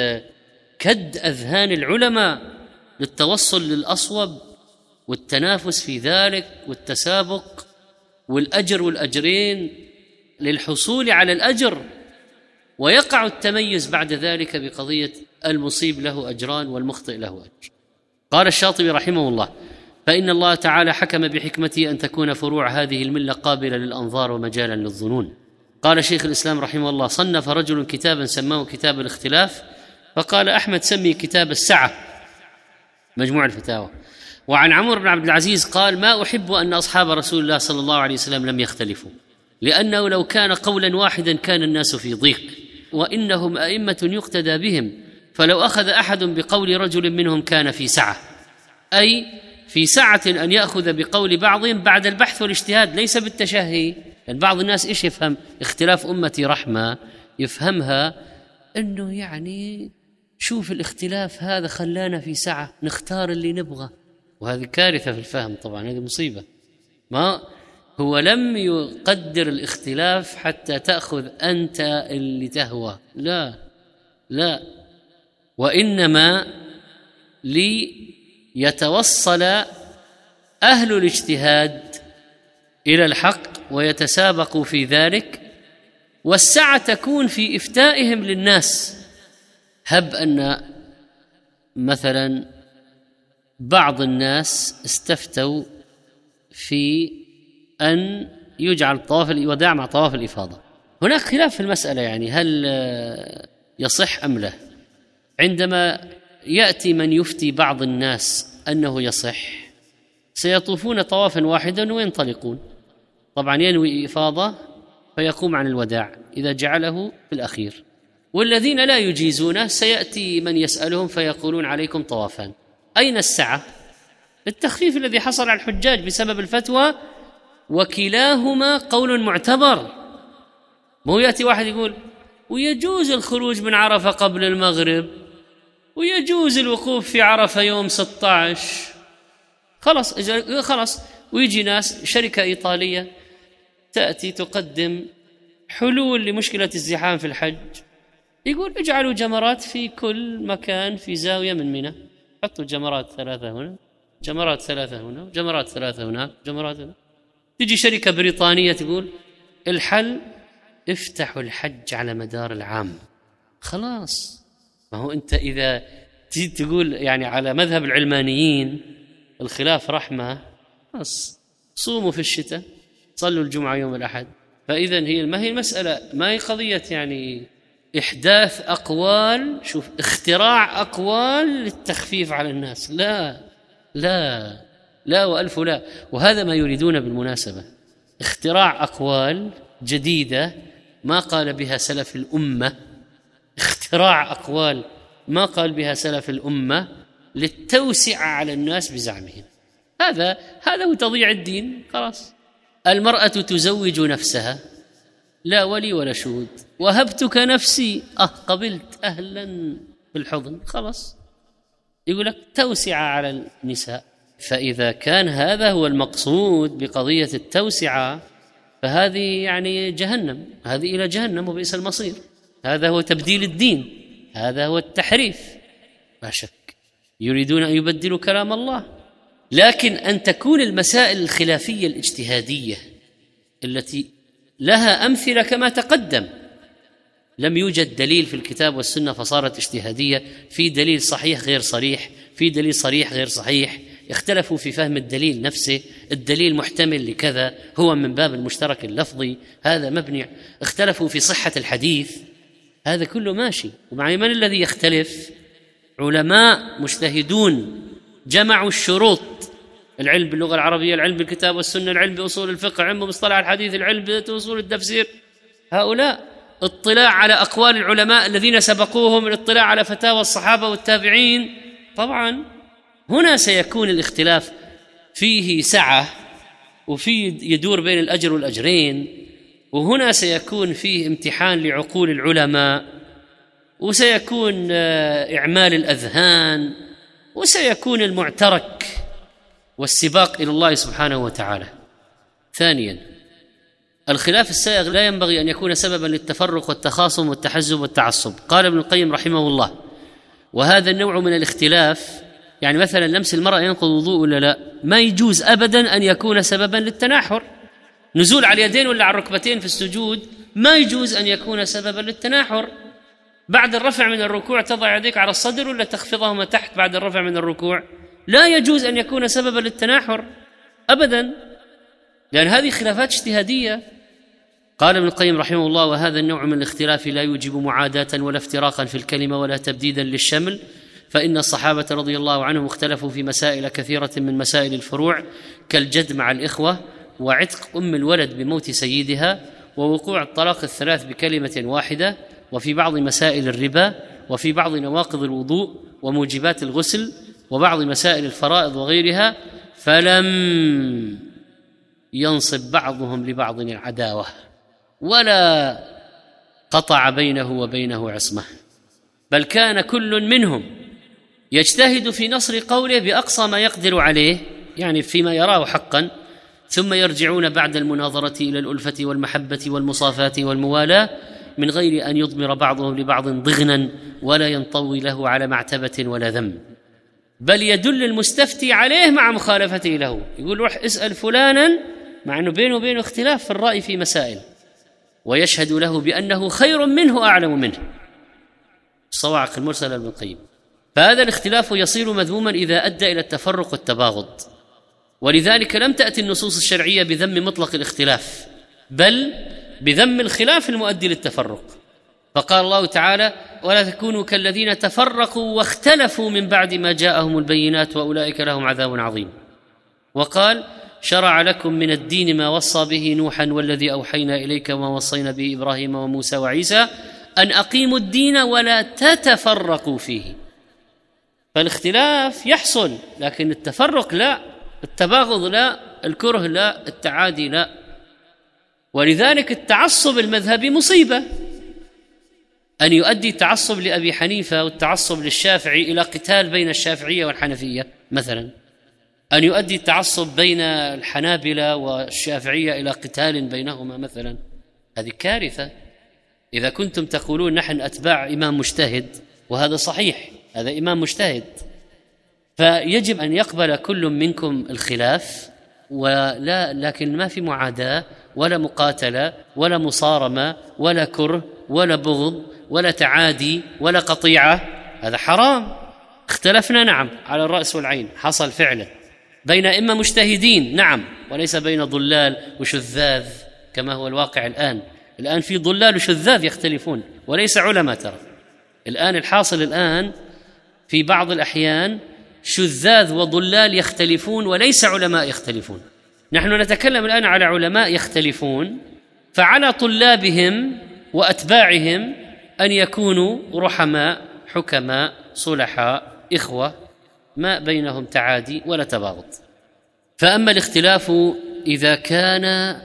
كد أذهان العلماء للتوصل للأصوب والتنافس في ذلك والتسابق والأجر والأجرين للحصول على الأجر، ويقع التميز بعد ذلك بقضية المصيب له أجران والمخطئ له أجر. قال الشاطبي رحمه الله: فإن الله تعالى حكم بحكمته أن تكون فروع هذه الملة قابلة للأنظار ومجالا للظنون. قال شيخ الإسلام رحمه الله: صنف رجل كتابا سماه كتاب الاختلاف، فقال أحمد: سمي كتاب السعة، مجموع الفتاوى. وعن عمرو بن عبد العزيز قال: ما أحب أن أصحاب رسول الله صلى الله عليه وسلم لم يختلفوا، لأنه لو كان قولا واحدا كان الناس في ضيق، وإنهم أئمة يقتدى بهم، فلو أخذ أحد بقول رجل منهم كان في سعة، أي في سعة أن يأخذ بقول بعضهم بعد البحث والاجتهاد، ليس بالتشهي. يعني بعض الناس إيش يفهم اختلاف أمتي رحمة؟ يفهمها أنه يعني شوف الاختلاف هذا خلانا في سعة نختار اللي نبغى، وهذه كارثة في الفهم طبعا، هذه مصيبة. ما هو لم يقدر الاختلاف حتى تأخذ أنت اللي تهوى، لا لا، وإنما ليتوصل أهل الاجتهاد إلى الحق ويتسابقوا في ذلك، والسعة تكون في إفتائهم للناس. هب أن مثلا بعض الناس استفتوا في أن يجعل طواف الوداع مع طواف الإفاضة، هناك خلاف في المسألة، يعني هل يصح أم لا؟ عندما يأتي من يفتي بعض الناس أنه يصح، سيطوفون طوافا واحدا وينطلقون، طبعا ينوي إفاضة فيقوم عن الوداع إذا جعله في الأخير. والذين لا يجيزونه سيأتي من يسألهم فيقولون عليكم طوافان. أين السعة؟ التخفيف الذي حصل على الحجاج بسبب الفتوى، وكلاهما قول معتبر. مو يأتي واحد يقول ويجوز الخروج من عرفة قبل المغرب، ويجوز الوقوف في عرفة يوم ستة عشر، خلاص خلاص، ويجي ناس شركة إيطالية تأتي تقدم حلول لمشكلة الزحام في الحج، يقول اجعلوا جمرات في كل مكان في زاوية من منى، حطوا جمرات ثلاثة هنا، جمرات ثلاثة هنا، جمرات ثلاثة هنا، جمرات هنا. تجي شركة بريطانية تقول الحل افتحوا الحج على مدار العام. خلاص، ما هو أنت إذا تقول يعني على مذهب العلمانيين الخلاف رحمة، بس صوموا في الشتاء، صلوا الجمعة يوم الأحد. فإذا هي ما هي المسألة، ما هي قضية يعني إحداث أقوال، شوف اختراع أقوال للتخفيف على الناس، لا لا لا وألف لا. وهذا ما يريدون بالمناسبة، اختراع أقوال جديدة ما قال بها سلف الأمة، اختراع أقوال ما قال بها سلف الأمة للتوسعة على الناس بزعمهم. هذا هذا هو تضييع الدين. خلاص، المرأة تزوج نفسها، لا ولي ولا شهود، وهبتك نفسي، أه قبلت، أهلا بالحضن، خلاص. يقول لك توسعة على النساء. فإذا كان هذا هو المقصود بقضية التوسعة فهذه يعني جهنم، هذه إلى جهنم وبئس المصير. هذا هو تبديل الدين، هذا هو التحريف، لا شك. يريدون أن يبدلوا كلام الله. لكن أن تكون المسائل الخلافية الاجتهادية التي لها أمثلة كما تقدم، لم يوجد دليل في الكتاب والسنة فصارت اجتهادية، في دليل صحيح غير صريح، في دليل صريح غير صحيح، اختلفوا في فهم الدليل نفسه، الدليل محتمل لكذا، هو من باب المشترك اللفظي، هذا مبني، اختلفوا في صحة الحديث، هذا كله ماشي. ومع من الذي يختلف؟ علماء مجتهدون جمعوا الشروط، العلم باللغة العربية، العلم بالكتاب والسنة، العلم بأصول الفقه، العلم بمصطلح الحديث، العلم بأصول التفسير. هؤلاء اطلاع على أقوال العلماء الذين سبقوهم، الاطلاع على فتاوى الصحابة والتابعين. طبعا هنا سيكون الاختلاف فيه سعة، وفيه يدور بين الأجر والأجرين، وهنا سيكون فيه امتحان لعقول العلماء، وسيكون إعمال الأذهان، وسيكون المعترك والسباق إلى الله سبحانه وتعالى. ثانيا، الخلاف السائغ لا ينبغي أن يكون سببا للتفرق والتخاصم والتحزب والتعصب. قال ابن القيم رحمه الله: وهذا النوع من الاختلاف، يعني مثلا لمس المرأة ينقض وضوء ولا لا، ما يجوز أبدا أن يكون سببا للتناحر. نزول على اليدين ولا على الركبتين في السجود ما يجوز أن يكون سببا للتناحر. بعد الرفع من الركوع تضع يديك على الصدر ولا تخفضهما تحت بعد الرفع من الركوع، لا يجوز أن يكون سببا للتناحر أبدا، لأن هذه خلافات اجتهادية. قال ابن القيم رحمه الله: وهذا النوع من الاختلاف لا يوجب معاداة ولا افتراقا في الكلمة ولا تبديدا للشمل، فإن الصحابة رضي الله عنهم اختلفوا في مسائل كثيرة من مسائل الفروع، كالجد مع الإخوة، وعتق أم الولد بموت سيدها، ووقوع الطلاق الثلاث بكلمة واحدة، وفي بعض مسائل الربا، وفي بعض نواقض الوضوء وموجبات الغسل، وبعض مسائل الفرائض وغيرها، فلم ينصب بعضهم لبعض العداوة ولا قطع بينه وبينه عصمة، بل كان كل منهم يجتهد في نصر قوله بأقصى ما يقدر عليه، يعني فيما يراه حقا، ثم يرجعون بعد المناظرة إلى الألفة والمحبة والمصافاة والموالاة من غير أن يضمر بعضهم لبعض ضغنا ولا ينطوي له على معتبة ولا ذم، بل يدل المستفتي عليه مع مخالفته له. يقول: روح اسأل فلانا، مع أنه بينه وبينه اختلاف في الرأي في مسائل، ويشهد له بأنه خير منه أعلم منه. الصواعق المرسلة لابن القيم. فهذا الاختلاف يصير مذموما إذا أدى إلى التفرق والتباغض، ولذلك لم تأتي النصوص الشرعية بذم مطلق الاختلاف، بل بذم الخلاف المؤدي للتفرق. فقال الله تعالى: ولا تكونوا كالذين تفرقوا واختلفوا من بعد ما جاءهم البينات وأولئك لهم عذاب عظيم. وقال: شرع لكم من الدين ما وصى به نوحا والذي أوحينا إليك وما وصينا به إبراهيم وموسى وعيسى أن أقيموا الدين ولا تتفرقوا فيه. فالاختلاف يحصل، لكن التفرق لا، التباغض لا، الكره لا، التعادي لا. ولذلك التعصب المذهبي مصيبة، أن يؤدي التعصب لأبي حنيفة والتعصب للشافعي إلى قتال بين الشافعية والحنفية مثلا، أن يؤدي التعصب بين الحنابلة والشافعية إلى قتال بينهما مثلا، هذه كارثة. إذا كنتم تقولون نحن أتباع إمام مجتهد، وهذا صحيح، هذا إمام مجتهد، فيجب أن يقبل كل منكم الخلاف ولا لكن ما في معاداة ولا مقاتلة ولا مصارمة ولا كره ولا بغض ولا تعادي ولا قطيعة، هذا حرام. اختلفنا نعم على الرأس والعين، حصل فعلا بين إما مجتهدين نعم، وليس بين ضلال وشذاذ كما هو الواقع الآن. الآن في ضلال وشذاذ يختلفون وليس علماء، ترى الآن الحاصل الآن في بعض الأحيان شذاذ وضلال يختلفون وليس علماء يختلفون. نحن نتكلم الآن على علماء يختلفون، فعلى طلابهم وأتباعهم أن يكونوا رحماء حكماء صلحاء إخوة، ما بينهم تعادي ولا تباغض. فأما الاختلاف إذا كان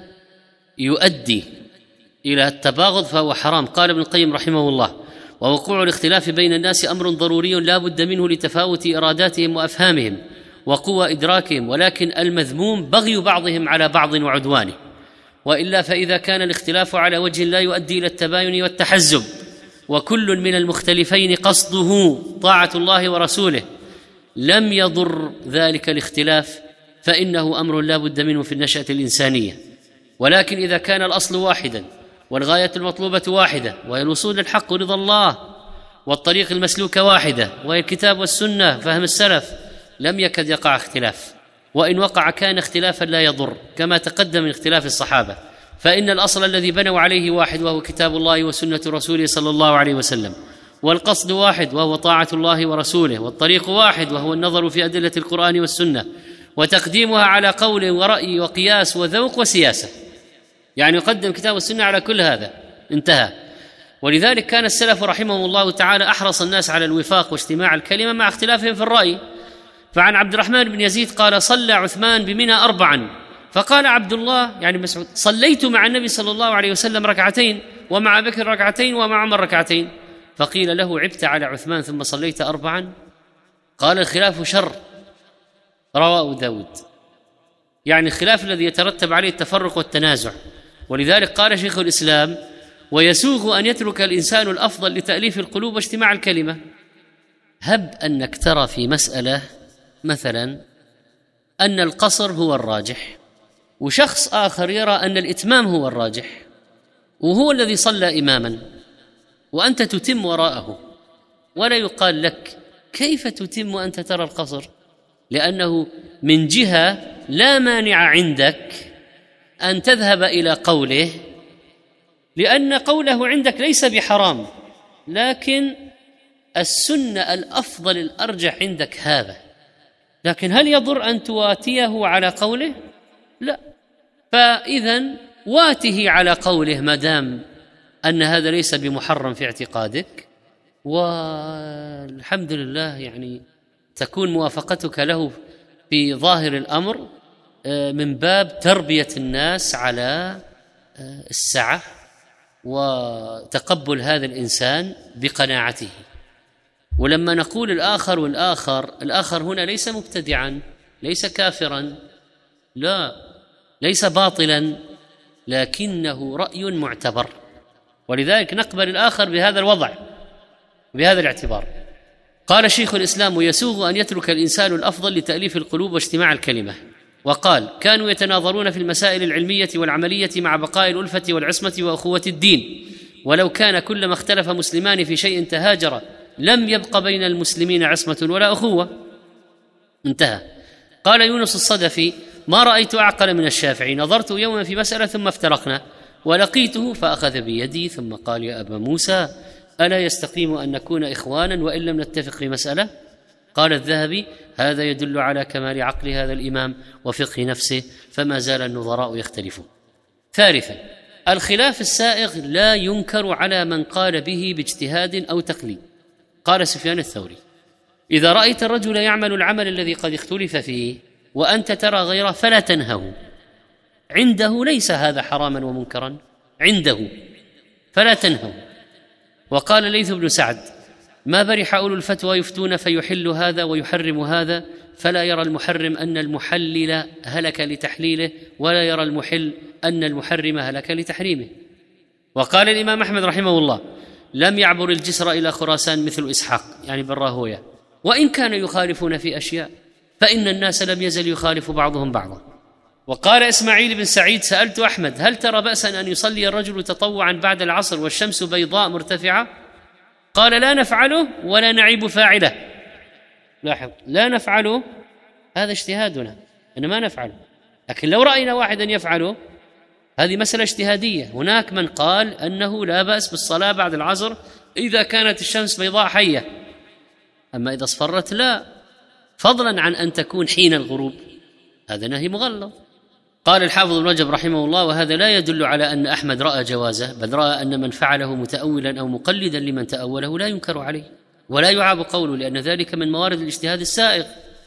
يؤدي إلى التباغض فهو حرام. قال ابن القيم رحمه الله: ووقوع الاختلاف بين الناس أمر ضروري لا بد منه لتفاوت إراداتهم وأفهامهم وقوى إدراكهم، ولكن المذموم بغي بعضهم على بعض وعدوانه، وإلا فإذا كان الاختلاف على وجه لا يؤدي إلى التباين والتحزب، وكل من المختلفين قصده طاعة الله ورسوله، لم يضر ذلك الاختلاف، فإنه أمر لا بد منه في النشأة الإنسانية. ولكن إذا كان الأصل واحدا والغاية المطلوبة واحدة، وهي الوصول للحق ورضا الله، والطريق المسلوكة واحدة وهي الكتاب والسنة فهم السلف، لم يكد يقع اختلاف، وإن وقع كان اختلافا لا يضر، كما تقدم من اختلاف الصحابة، فإن الأصل الذي بنوا عليه واحد وهو كتاب الله وسنة رسوله صلى الله عليه وسلم، والقصد واحد وهو طاعة الله ورسوله، والطريق واحد وهو النظر في أدلة القرآن والسنة وتقديمها على قول ورأي وقياس وذوق وسياسة، يعني يقدم كتاب والسنة على كل هذا، انتهى. ولذلك كان السلف رحمهم الله تعالى أحرص الناس على الوفاق واجتماع الكلمة مع اختلافهم في الرأي. فعن عبد الرحمن بن يزيد قال: صلى عثمان بمنى أربعا، فقال عبد الله يعني مسعود: صليت مع النبي صلى الله عليه وسلم ركعتين، ومع بكر ركعتين، ومع عمر ركعتين. فقيل له: عبت على عثمان ثم صليت أربعا؟ قال: الخلاف شر. رواه داود. يعني الخلاف الذي يترتب عليه التفرق والتنازع. ولذلك قال شيخ الإسلام: ويسوغ أن يترك الإنسان الأفضل لتأليف القلوب واجتماع الكلمة. هب أنك ترى في مسألة مثلا أن القصر هو الراجح، وشخص آخر يرى أن الإتمام هو الراجح، وهو الذي صلى إماما وأنت تتم وراءه، ولا يقال لك كيف تتم وأنت ترى القصر، لأنه من جهة لا مانع عندك أن تذهب إلى قوله، لأن قوله عندك ليس بحرام، لكن السنة الأفضل الأرجح عندك هذا. لكن هل يضر أن تواتيه على قوله؟ لا. فإذا واته على قوله ما دام أن هذا ليس بمحرم في اعتقادك، والحمد لله يعني تكون موافقتك له في ظاهر الأمر من باب تربية الناس على السعة وتقبل هذا الإنسان بقناعته. ولما نقول الآخر والآخر، الآخر هنا ليس مبتدعا، ليس كافرا، لا، ليس باطلا، لكنه رأي معتبر، ولذلك نقبل الآخر بهذا الوضع بهذا الاعتبار. قال شيخ الإسلام: ويسوغ أن يترك الإنسان الأفضل لتأليف القلوب واجتماع الكلمة. وقال: كانوا يتناظرون في المسائل العلمية والعملية مع بقاء الألفة والعصمة وأخوة الدين، ولو كان كلما اختلف مسلمان في شيء تهاجر لم يبق بين المسلمين عصمة ولا أخوة، انتهى. قال يونس الصدفي: ما رأيت أعقل من الشافعي، نظرت يوما في مسألة ثم افترقنا، ولقيته فأخذ بيدي ثم قال: يا أبا موسى، ألا يستقيم أن نكون إخوانا وإن لم نتفق في مسألة؟ قال الذهبي: هذا يدل على كمال عقل هذا الإمام وفقه نفسه، فما زال النظراء يختلفون. ثالثا: الخلاف السائغ لا ينكر على من قال به باجتهاد أو تقليد. قال سفيان الثوري: إذا رأيت الرجل يعمل العمل الذي قد اختلف فيه وأنت ترى غيره فلا تنهه، عنده ليس هذا حراما ومنكرا، عنده فلا تنهه. وقال ليث بن سعد: ما برح أولو الفتوى يفتون فيحل هذا ويحرم هذا، فلا يرى المحرم أن المحلل هلك لتحليله، ولا يرى المحل أن المحرم هلك لتحريمه. وقال الإمام أحمد رحمه الله: لم يعبر الجسر إلى خراسان مثل إسحاق، يعني بالراهوية، وإن كان يخالفون في أشياء، فإن الناس لم يزل يخالف بعضهم بعضا. وقال إسماعيل بن سعيد: سألت أحمد: هل ترى بأسا أن يصلي الرجل تطوعا بعد العصر والشمس بيضاء مرتفعة؟ قال: لا نفعله ولا نعيب فاعله. لاحظ، لا نفعله هذا اجتهادنا، إن ما نفعله، لكن لو رأينا واحدا يفعله هذه مسألة اجتهادية. هناك من قال أنه لا بأس بالصلاة بعد العصر إذا كانت الشمس بيضاء حية، أما إذا اصفرت لا، فضلا عن أن تكون حين الغروب، هذا نهي مغلظ. قال الحافظ ابن رجب رحمه الله: وهذا لا يدل على أن أحمد رأى جوازه، بل رأى أن من فعله متأولا أو مقلدا لمن تأوله لا ينكر عليه ولا يعاب قوله، لأن ذلك من موارد الاجتهاد السائغ.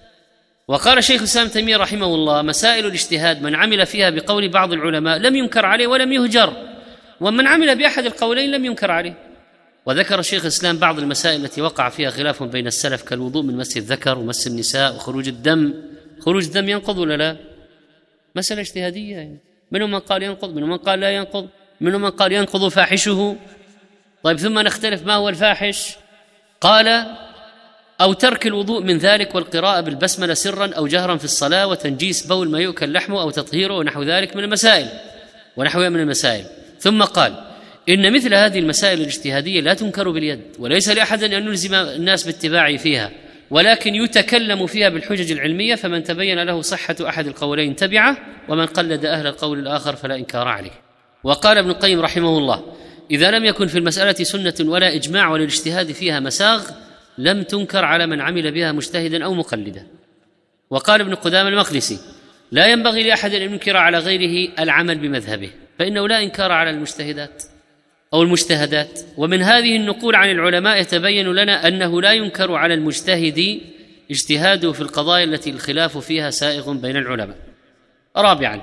وقال شيخ الإسلام تيمية رحمه الله: مسائل الاجتهاد من عمل فيها بقول بعض العلماء لم ينكر عليه ولم يهجر، ومن عمل بأحد القولين لم ينكر عليه. وذكر شيخ الإسلام بعض المسائل التي وقع فيها خلاف بين السلف، كالوضوء من مس الذكر ومس النساء وخروج الدم. خروج الدم ينقض ولا لا؟ مسألة اجتهادية يعني. منهم من قال ينقض، منهم من قال لا ينقض، منهم من قال ينقض فاحشه. طيب ثم نختلف ما هو الفاحش؟ قال: أو ترك الوضوء من ذلك، والقراءة بالبسملة سرا أو جهرا في الصلاة، وتنجيس بول ما يؤكل لحمه أو تطهيره، ونحو ذلك من المسائل ونحوها من المسائل. ثم قال: إن مثل هذه المسائل الاجتهادية لا تنكر باليد، وليس لأحد أن يلزم الناس باتباعه فيها، ولكن يتكلم فيها بالحجج العلمية، فمن تبين له صحة أحد القولين تبعه، ومن قلد أهل القول الآخر فلا إنكار عليه. وقال ابن القيم رحمه الله: إذا لم يكن في المسألة سنة ولا إجماع وللاجتهاد فيها مساغ، لم تنكر على من عمل بها مجتهدا أو مقلدا. وقال ابن قدامة المقدسي: لا ينبغي لأحد أن ينكر على غيره العمل بمذهبه، فإنه لا إنكار على المجتهدات أو المجتهدات. ومن هذه النقول عن العلماء يتبين لنا أنه لا ينكر على المجتهد اجتهاده في القضايا التي الخلاف فيها سائغ بين العلماء. رابعا،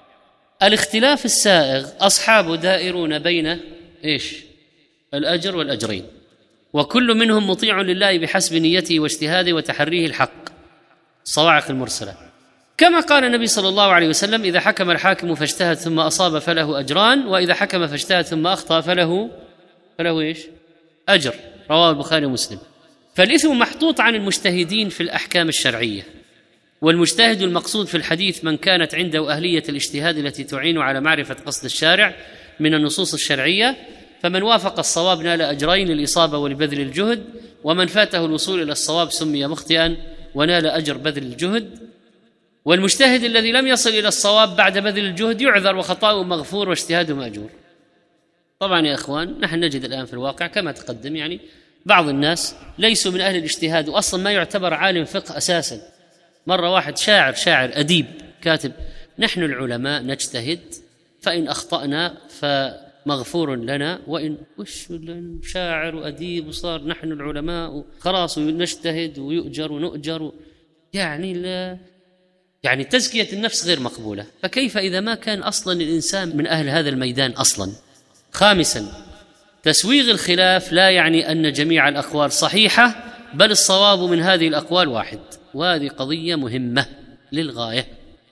الاختلاف السائغ أصحاب دائرون بين إيش؟ الأجر والأجرين، وكل منهم مطيع لله بحسب نيته واجتهاده وتحريه الحق، الصواعق المرسلة، كما قال النبي صلى الله عليه وسلم: إذا حكم الحاكم فاجتهد ثم أصاب فله أجران، وإذا حكم فاجتهد ثم أخطأ فله فله إيش؟ أجر. رواه البخاري ومسلم. فالإثم محطوط عن المجتهدين في الأحكام الشرعية، والمجتهد المقصود في الحديث من كانت عنده أهلية الاجتهاد التي تعين على معرفة قصد الشارع من النصوص الشرعية، فمن وافق الصواب نال أجرين للإصابة ولبذل الجهد، ومن فاته الوصول إلى الصواب سمي مخطئا ونال أجر بذل الجهد. والمجتهد الذي لم يصل إلى الصواب بعد بذل الجهد يعذر وخطأه مغفور واجتهاده مأجور. طبعا يا إخوان، نحن نجد الآن في الواقع كما تقدم يعني بعض الناس ليسوا من أهل الاجتهاد، وأصلا ما يعتبر عالم فقه أساسا. مرة واحد شاعر شاعر أديب كاتب: نحن العلماء نجتهد، فإن أخطأنا فمغفور لنا، وإن وش شاعر وأديب وصار نحن العلماء خلاص نجتهد ويؤجر ونؤجر. يعني لا يعني تزكية النفس غير مقبولة، فكيف إذا ما كان أصلا الإنسان من أهل هذا الميدان أصلا؟ خامسا، تسويغ الخلاف لا يعني أن جميع الأقوال صحيحة، بل الصواب من هذه الأقوال واحد، وهذه قضية مهمة للغاية،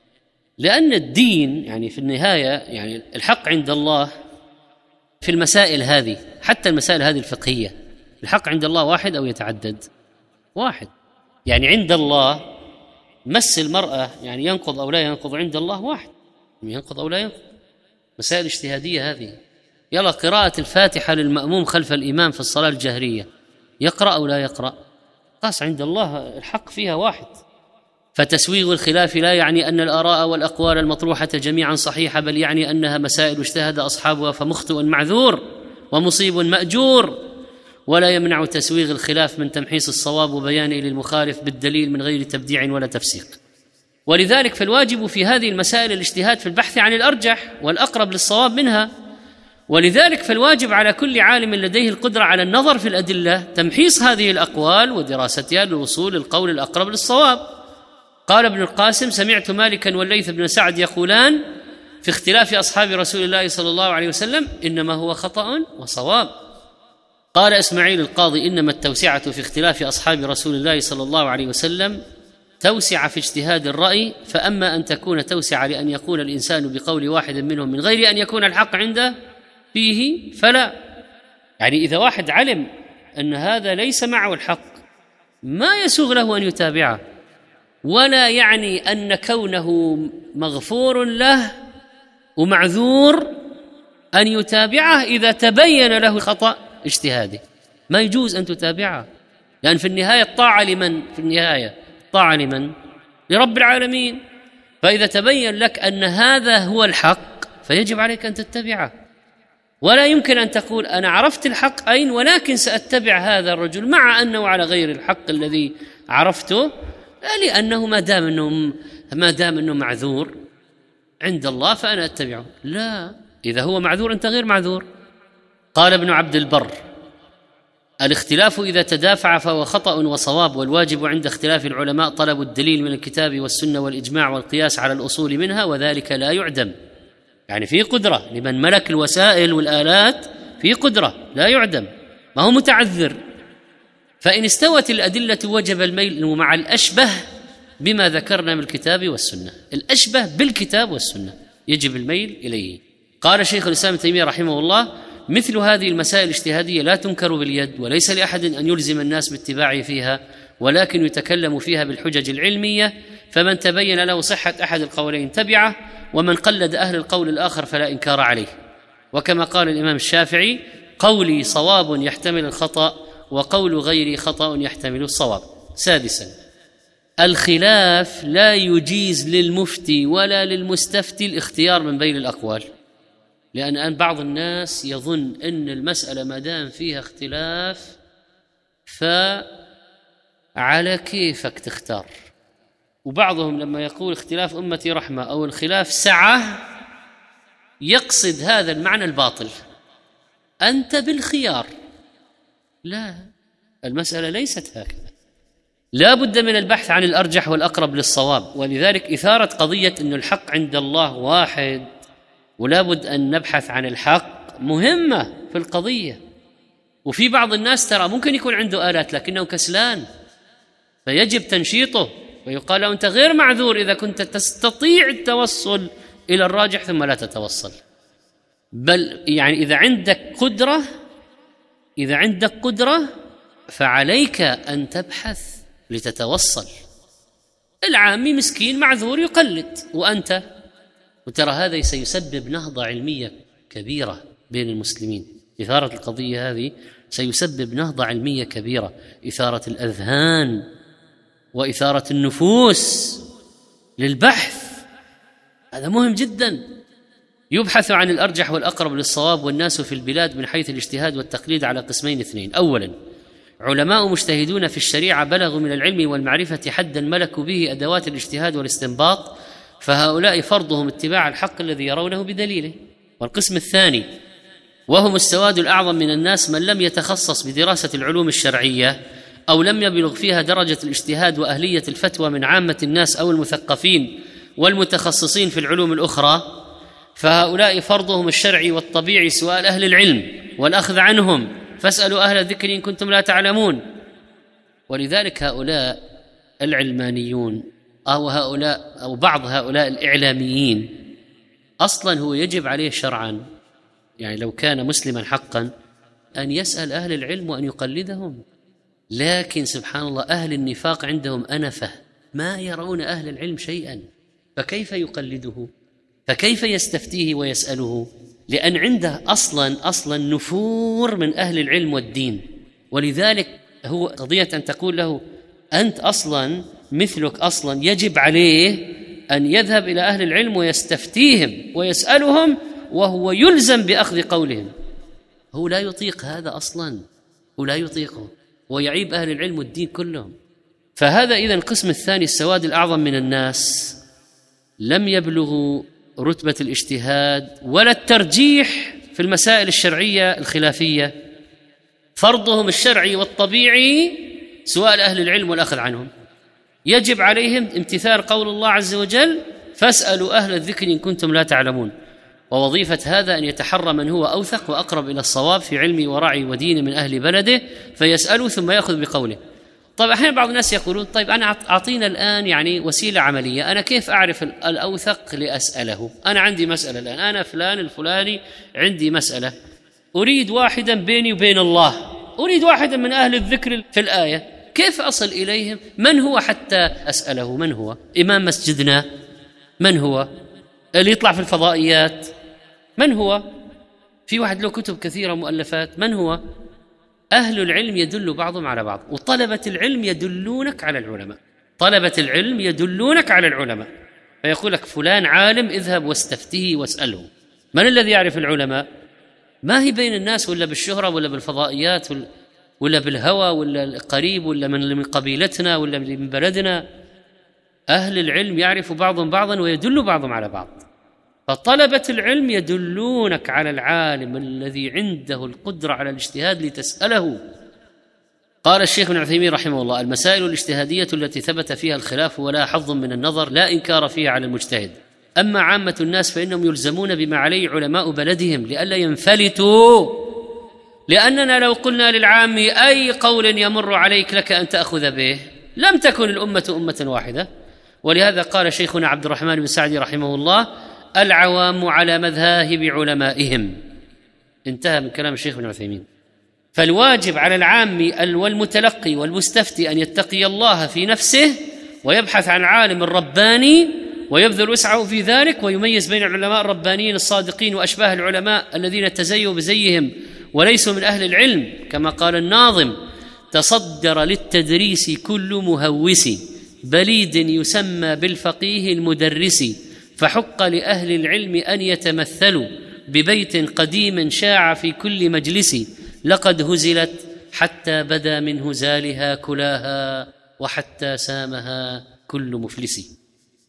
لأن الدين يعني في النهاية يعني الحق عند الله في المسائل هذه، حتى المسائل هذه الفقهية، الحق عند الله واحد أو يتعدد؟ واحد. يعني عند الله مس المرأة يعني ينقض أو لا ينقض، عند الله واحد، ينقض أو لا ينقض. مسائل اجتهادية هذه. يلا قراءة الفاتحة للمأموم خلف الإمام في الصلاة الجهرية، يقرأ أو لا يقرأ؟ قاس عند الله الحق فيها واحد. فتسويغ الخلاف لا يعني أن الآراء والأقوال المطروحة جميعا صحيحة، بل يعني أنها مسائل اجتهد أصحابها، فمخطئ معذور ومصيب مأجور. ولا يمنع تسويغ الخلاف من تمحيص الصواب وبيانه للمخالف بالدليل من غير تبديع ولا تفسيق. ولذلك فالواجب في هذه المسائل الاجتهاد في البحث عن الأرجح والأقرب للصواب منها. ولذلك فالواجب على كل عالم لديه القدرة على النظر في الأدلة تمحيص هذه الأقوال ودراستها للوصول للقول الأقرب للصواب. قال ابن القاسم: سمعت مالكا والليث بن سعد يقولان في اختلاف أصحاب رسول الله صلى الله عليه وسلم: إنما هو خطأ وصواب. قال إسماعيل القاضي: إنما التوسعة في اختلاف أصحاب رسول الله صلى الله عليه وسلم توسع في اجتهاد الرأي، فأما أن تكون توسع لأن يقول الإنسان بقول واحد منهم من غير أن يكون الحق عنده فيه فلا. يعني إذا واحد علم أن هذا ليس معه الحق ما يسوغ له أن يتابعه، ولا يعني أن كونه مغفور له ومعذور أن يتابعه إذا تبين له خطأ اجتهادي. ما يجوز أن تتابعه، لأن في النهاية الطاعة لمن؟ في النهاية الطاعة لمن؟ لرب العالمين. فإذا تبين لك أن هذا هو الحق فيجب عليك أن تتبعه، ولا يمكن أن تقول أنا عرفت الحق أين ولكن سأتبع هذا الرجل مع أنه على غير الحق الذي عرفته، لأنه ما دام أنه ما دام أنه معذور عند الله فأنا أتبعه. لا، إذا هو معذور أنت غير معذور. قال ابن عبد البر: الاختلاف إذا تدافع فهو خطأ وصواب، والواجب عند اختلاف العلماء طلب الدليل من الكتاب والسنة والإجماع والقياس على الأصول منها، وذلك لا يعدم. يعني في قدرة لمن ملك الوسائل والآلات، في قدرة لا يعدم، ما هو متعذر. فإن استوت الأدلة وجب الميل مع الأشبه بما ذكرنا من الكتاب والسنة. الأشبه بالكتاب والسنة يجب الميل إليه. قال شيخ الإسلام ابن تيمية رحمه الله: مثل هذه المسائل الاجتهادية لا تنكر باليد، وليس لأحد أن يلزم الناس باتباعه فيها، ولكن يتكلم فيها بالحجج العلمية، فمن تبين له صحة أحد القولين تبعه، ومن قلد أهل القول الآخر فلا إنكار عليه. وكما قال الإمام الشافعي: قولي صواب يحتمل الخطأ، وقول غيري خطأ يحتمل الصواب. سادسا: الخلاف لا يجيز للمفتي ولا للمستفتي الاختيار من بين الأقوال، لأن الآن بعض الناس يظن أن المسألة ما دام فيها اختلاف فعلى كيفك تختار. وبعضهم لما يقول اختلاف أمتي رحمة أو الخلاف سعة يقصد هذا المعنى الباطل، أنت بالخيار. لا، المسألة ليست هكذا، لا بد من البحث عن الأرجح والأقرب للصواب. ولذلك إثارة قضية أن الحق عند الله واحد ولا بد أن نبحث عن الحق مهمة في القضية. وفي بعض الناس ترى ممكن يكون عنده آلات لكنه كسلان، فيجب تنشيطه ويقال له أنت غير معذور إذا كنت تستطيع التوصل إلى الراجح ثم لا تتوصل. بل يعني إذا عندك قدرة إذا عندك قدرة فعليك أن تبحث لتتوصل. العامي مسكين معذور يقلد وأنت، وترى هذا سيسبب نهضة علمية كبيرة بين المسلمين. إثارة القضية هذه سيسبب نهضة علمية كبيرة، إثارة الأذهان وإثارة النفوس للبحث، هذا مهم جدا. يبحث عن الأرجح والأقرب للصواب، والناس في البلاد من حيث الاجتهاد والتقليد على قسمين اثنين: أولا علماء مجتهدون في الشريعة بلغوا من العلم والمعرفة حدا ملكوا به أدوات الاجتهاد والاستنباط، فهؤلاء فرضهم اتباع الحق الذي يرونه بدليله. والقسم الثاني وهم السواد الأعظم من الناس من لم يتخصص بدراسة العلوم الشرعية أو لم يبلغ فيها درجة الاجتهاد وأهلية الفتوى من عامة الناس أو المثقفين والمتخصصين في العلوم الأخرى، فهؤلاء فرضهم الشرعي والطبيعي سؤال أهل العلم والأخذ عنهم، فاسألوا أهل الذكر إن كنتم لا تعلمون. ولذلك هؤلاء العلمانيون أو هؤلاء أو بعض هؤلاء الإعلاميين أصلاً هو يجب عليه شرعاً، يعني لو كان مسلماً حقاً، أن يسأل أهل العلم وأن يقلدهم. لكن سبحان الله أهل النفاق عندهم أنفة، ما يرون أهل العلم شيئاً، فكيف يقلده؟ فكيف يستفتيه ويسأله؟ لأن عنده أصلاً أصلاً نفور من أهل العلم والدين. ولذلك هو قضية أن تقول له أنت أصلاً مثلك أصلاً يجب عليه أن يذهب إلى أهل العلم ويستفتيهم ويسألهم وهو يلزم بأخذ قولهم. هو لا يطيق هذا أصلاً، هو لا يطيقه، ويعيب أهل العلم والدين كلهم. فهذا إذن القسم الثاني، السواد الأعظم من الناس لم يبلغوا رتبة الاجتهاد ولا الترجيح في المسائل الشرعية الخلافية، فرضهم الشرعي والطبيعي سؤال أهل العلم والأخذ عنهم. يجب عليهم امتثال قول الله عز وجل: فاسألوا أهل الذكر إن كنتم لا تعلمون. ووظيفة هذا أن يتحرى من هو أوثق وأقرب إلى الصواب في علم ورعي ودين من أهل بلده فيسأله ثم يأخذ بقوله. طيب أحيانا بعض الناس يقولون طيب أنا أعطينا الآن يعني وسيلة عملية، أنا كيف أعرف الأوثق لأسأله؟ أنا عندي مسألة الآن، أنا فلان الفلاني عندي مسألة، أريد واحدا بيني وبين الله، أريد واحدا من أهل الذكر في الآية، كيف أصل إليهم؟ من هو حتى أسأله؟ من هو إمام مسجدنا؟ من هو اللي يطلع في الفضائيات؟ من هو؟ في واحد له كتب كثيرة مؤلفات، من هو؟ أهل العلم يدل بعضهم على بعض، وطلبة العلم يدلونك على العلماء. طلبة العلم يدلونك على العلماء، فيقول لك فلان عالم اذهب واستفتيه واسأله. من الذي يعرف العلماء؟ ما هي بين الناس ولا بالشهرة ولا بالفضائيات ولا بالهوى ولا القريب ولا من من قبيلتنا ولا من بلدنا. أهل العلم يعرف بعضهم بعضا ويدل بعضهم على بعض، فطلبة العلم يدلونك على العالم الذي عنده القدرة على الاجتهاد لتسأله. قال الشيخ ابن عثيمين رحمه الله: المسائل الاجتهادية التي ثبت فيها الخلاف ولا حظ من النظر لا إنكار فيها على المجتهد، أما عامة الناس فإنهم يلزمون بما عليه علماء بلدهم لئلا ينفلتوا، لأننا لو قلنا للعام أي قول يمر عليك لك أن تأخذ به لم تكن الأمة أمة واحدة. ولهذا قال شيخنا عبد الرحمن بن سعدي رحمه الله: العوام على مذاهب علمائهم. انتهى من كلام الشيخ ابن عثيمين. فالواجب على العام والمتلقي والمستفتي أن يتقي الله في نفسه ويبحث عن العالم الرباني ويبذل وسعه في ذلك، ويميز بين العلماء الربانيين الصادقين وأشباه العلماء الذين تزيوا بزيهم وليسوا من أهل العلم. كما قال الناظم: تصدر للتدريس كل مهوس بليد يسمى بالفقيه المدرس، فحق لأهل العلم أن يتمثلوا ببيت قديم شاع في كل مجلس، لقد هزلت حتى بدا من هزالها كلاها وحتى سامها كل مفلس.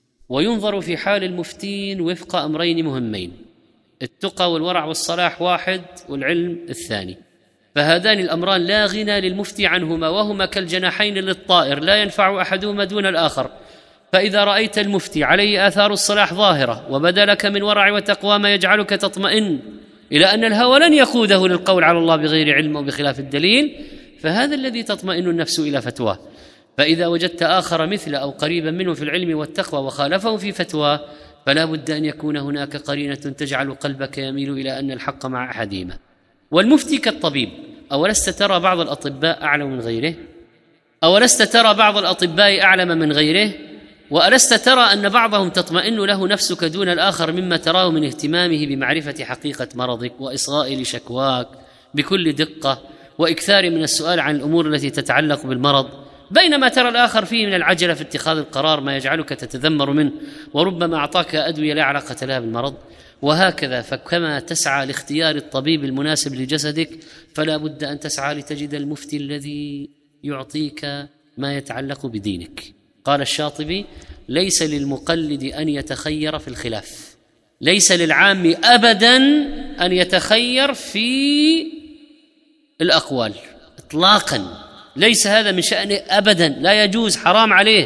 وينظر في حال المفتين وفق أمرين مهمين: التقى والورع والصلاح واحد، والعلم الثاني. فهذان الأمران لا غنى للمفتي عنهما، وهما كالجناحين للطائر لا ينفع أحدهما دون الآخر. فإذا رأيت المفتي عليه آثار الصلاح ظاهرة وبدا لك من ورع وتقوى ما يجعلك تطمئن إلى أن الهوى لن يقوده للقول على الله بغير علم أو بخلاف الدليل، فهذا الذي تطمئن النفس إلى فتواه. فإذا وجدت آخر مثل أو قريبا منه في العلم والتقوى وخالفه في فتواه، فلا بد أن يكون هناك قرينة تجعل قلبك يميل إلى أن الحق مع أحدهما. والمفتي كالطبيب: أولست ترى بعض الأطباء أعلم من غيره؟ أولست ترى بعض الأطباء أعلم من غيره؟ وألست ترى أن بعضهم تطمئن له نفسك دون الآخر مما تراه من اهتمامه بمعرفة حقيقة مرضك وإصغاء لشكواك بكل دقة وإكثار من السؤال عن الأمور التي تتعلق بالمرض، بينما ترى الآخر فيه من العجلة في اتخاذ القرار ما يجعلك تتذمر منه وربما أعطاك أدوية لا علاقة لها بالمرض. وهكذا، فكما تسعى لاختيار الطبيب المناسب لجسدك فلا بد أن تسعى لتجد المفتي الذي يعطيك ما يتعلق بدينك. قال الشاطبي: ليس للمقلد أن يتخير في الخلاف، ليس للعام أبدا أن يتخير في الأقوال إطلاقا، ليس هذا من شأنه أبدا، لا يجوز، حرام عليه،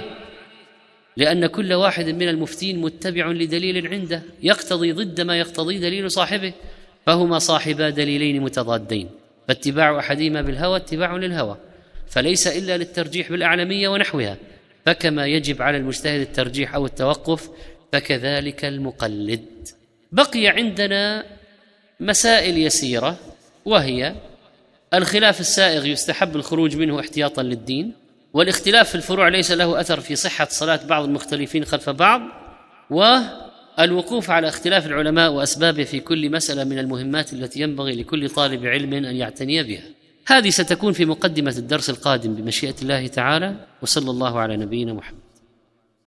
لأن كل واحد من المفتين متبع لدليل عنده يقتضي ضد ما يقتضي دليل صاحبه، فهما صاحبا دليلين متضادين، فاتباع أحدهما بالهوى اتباع للهوى، فليس إلا للترجيح بالأعلمية ونحوها. فكما يجب على المجتهد الترجيح أو التوقف فكذلك المقلد. بقي عندنا مسائل يسيرة، وهي الخلاف السائغ يستحب الخروج منه احتياطا للدين، والاختلاف في الفروع ليس له أثر في صحة صلاة بعض المختلفين خلف بعض، والوقوف على اختلاف العلماء وأسبابه في كل مسألة من المهمات التي ينبغي لكل طالب علم أن يعتني بها. هذه ستكون في مقدمة الدرس القادم بمشيئة الله تعالى، وصلى الله على نبينا محمد.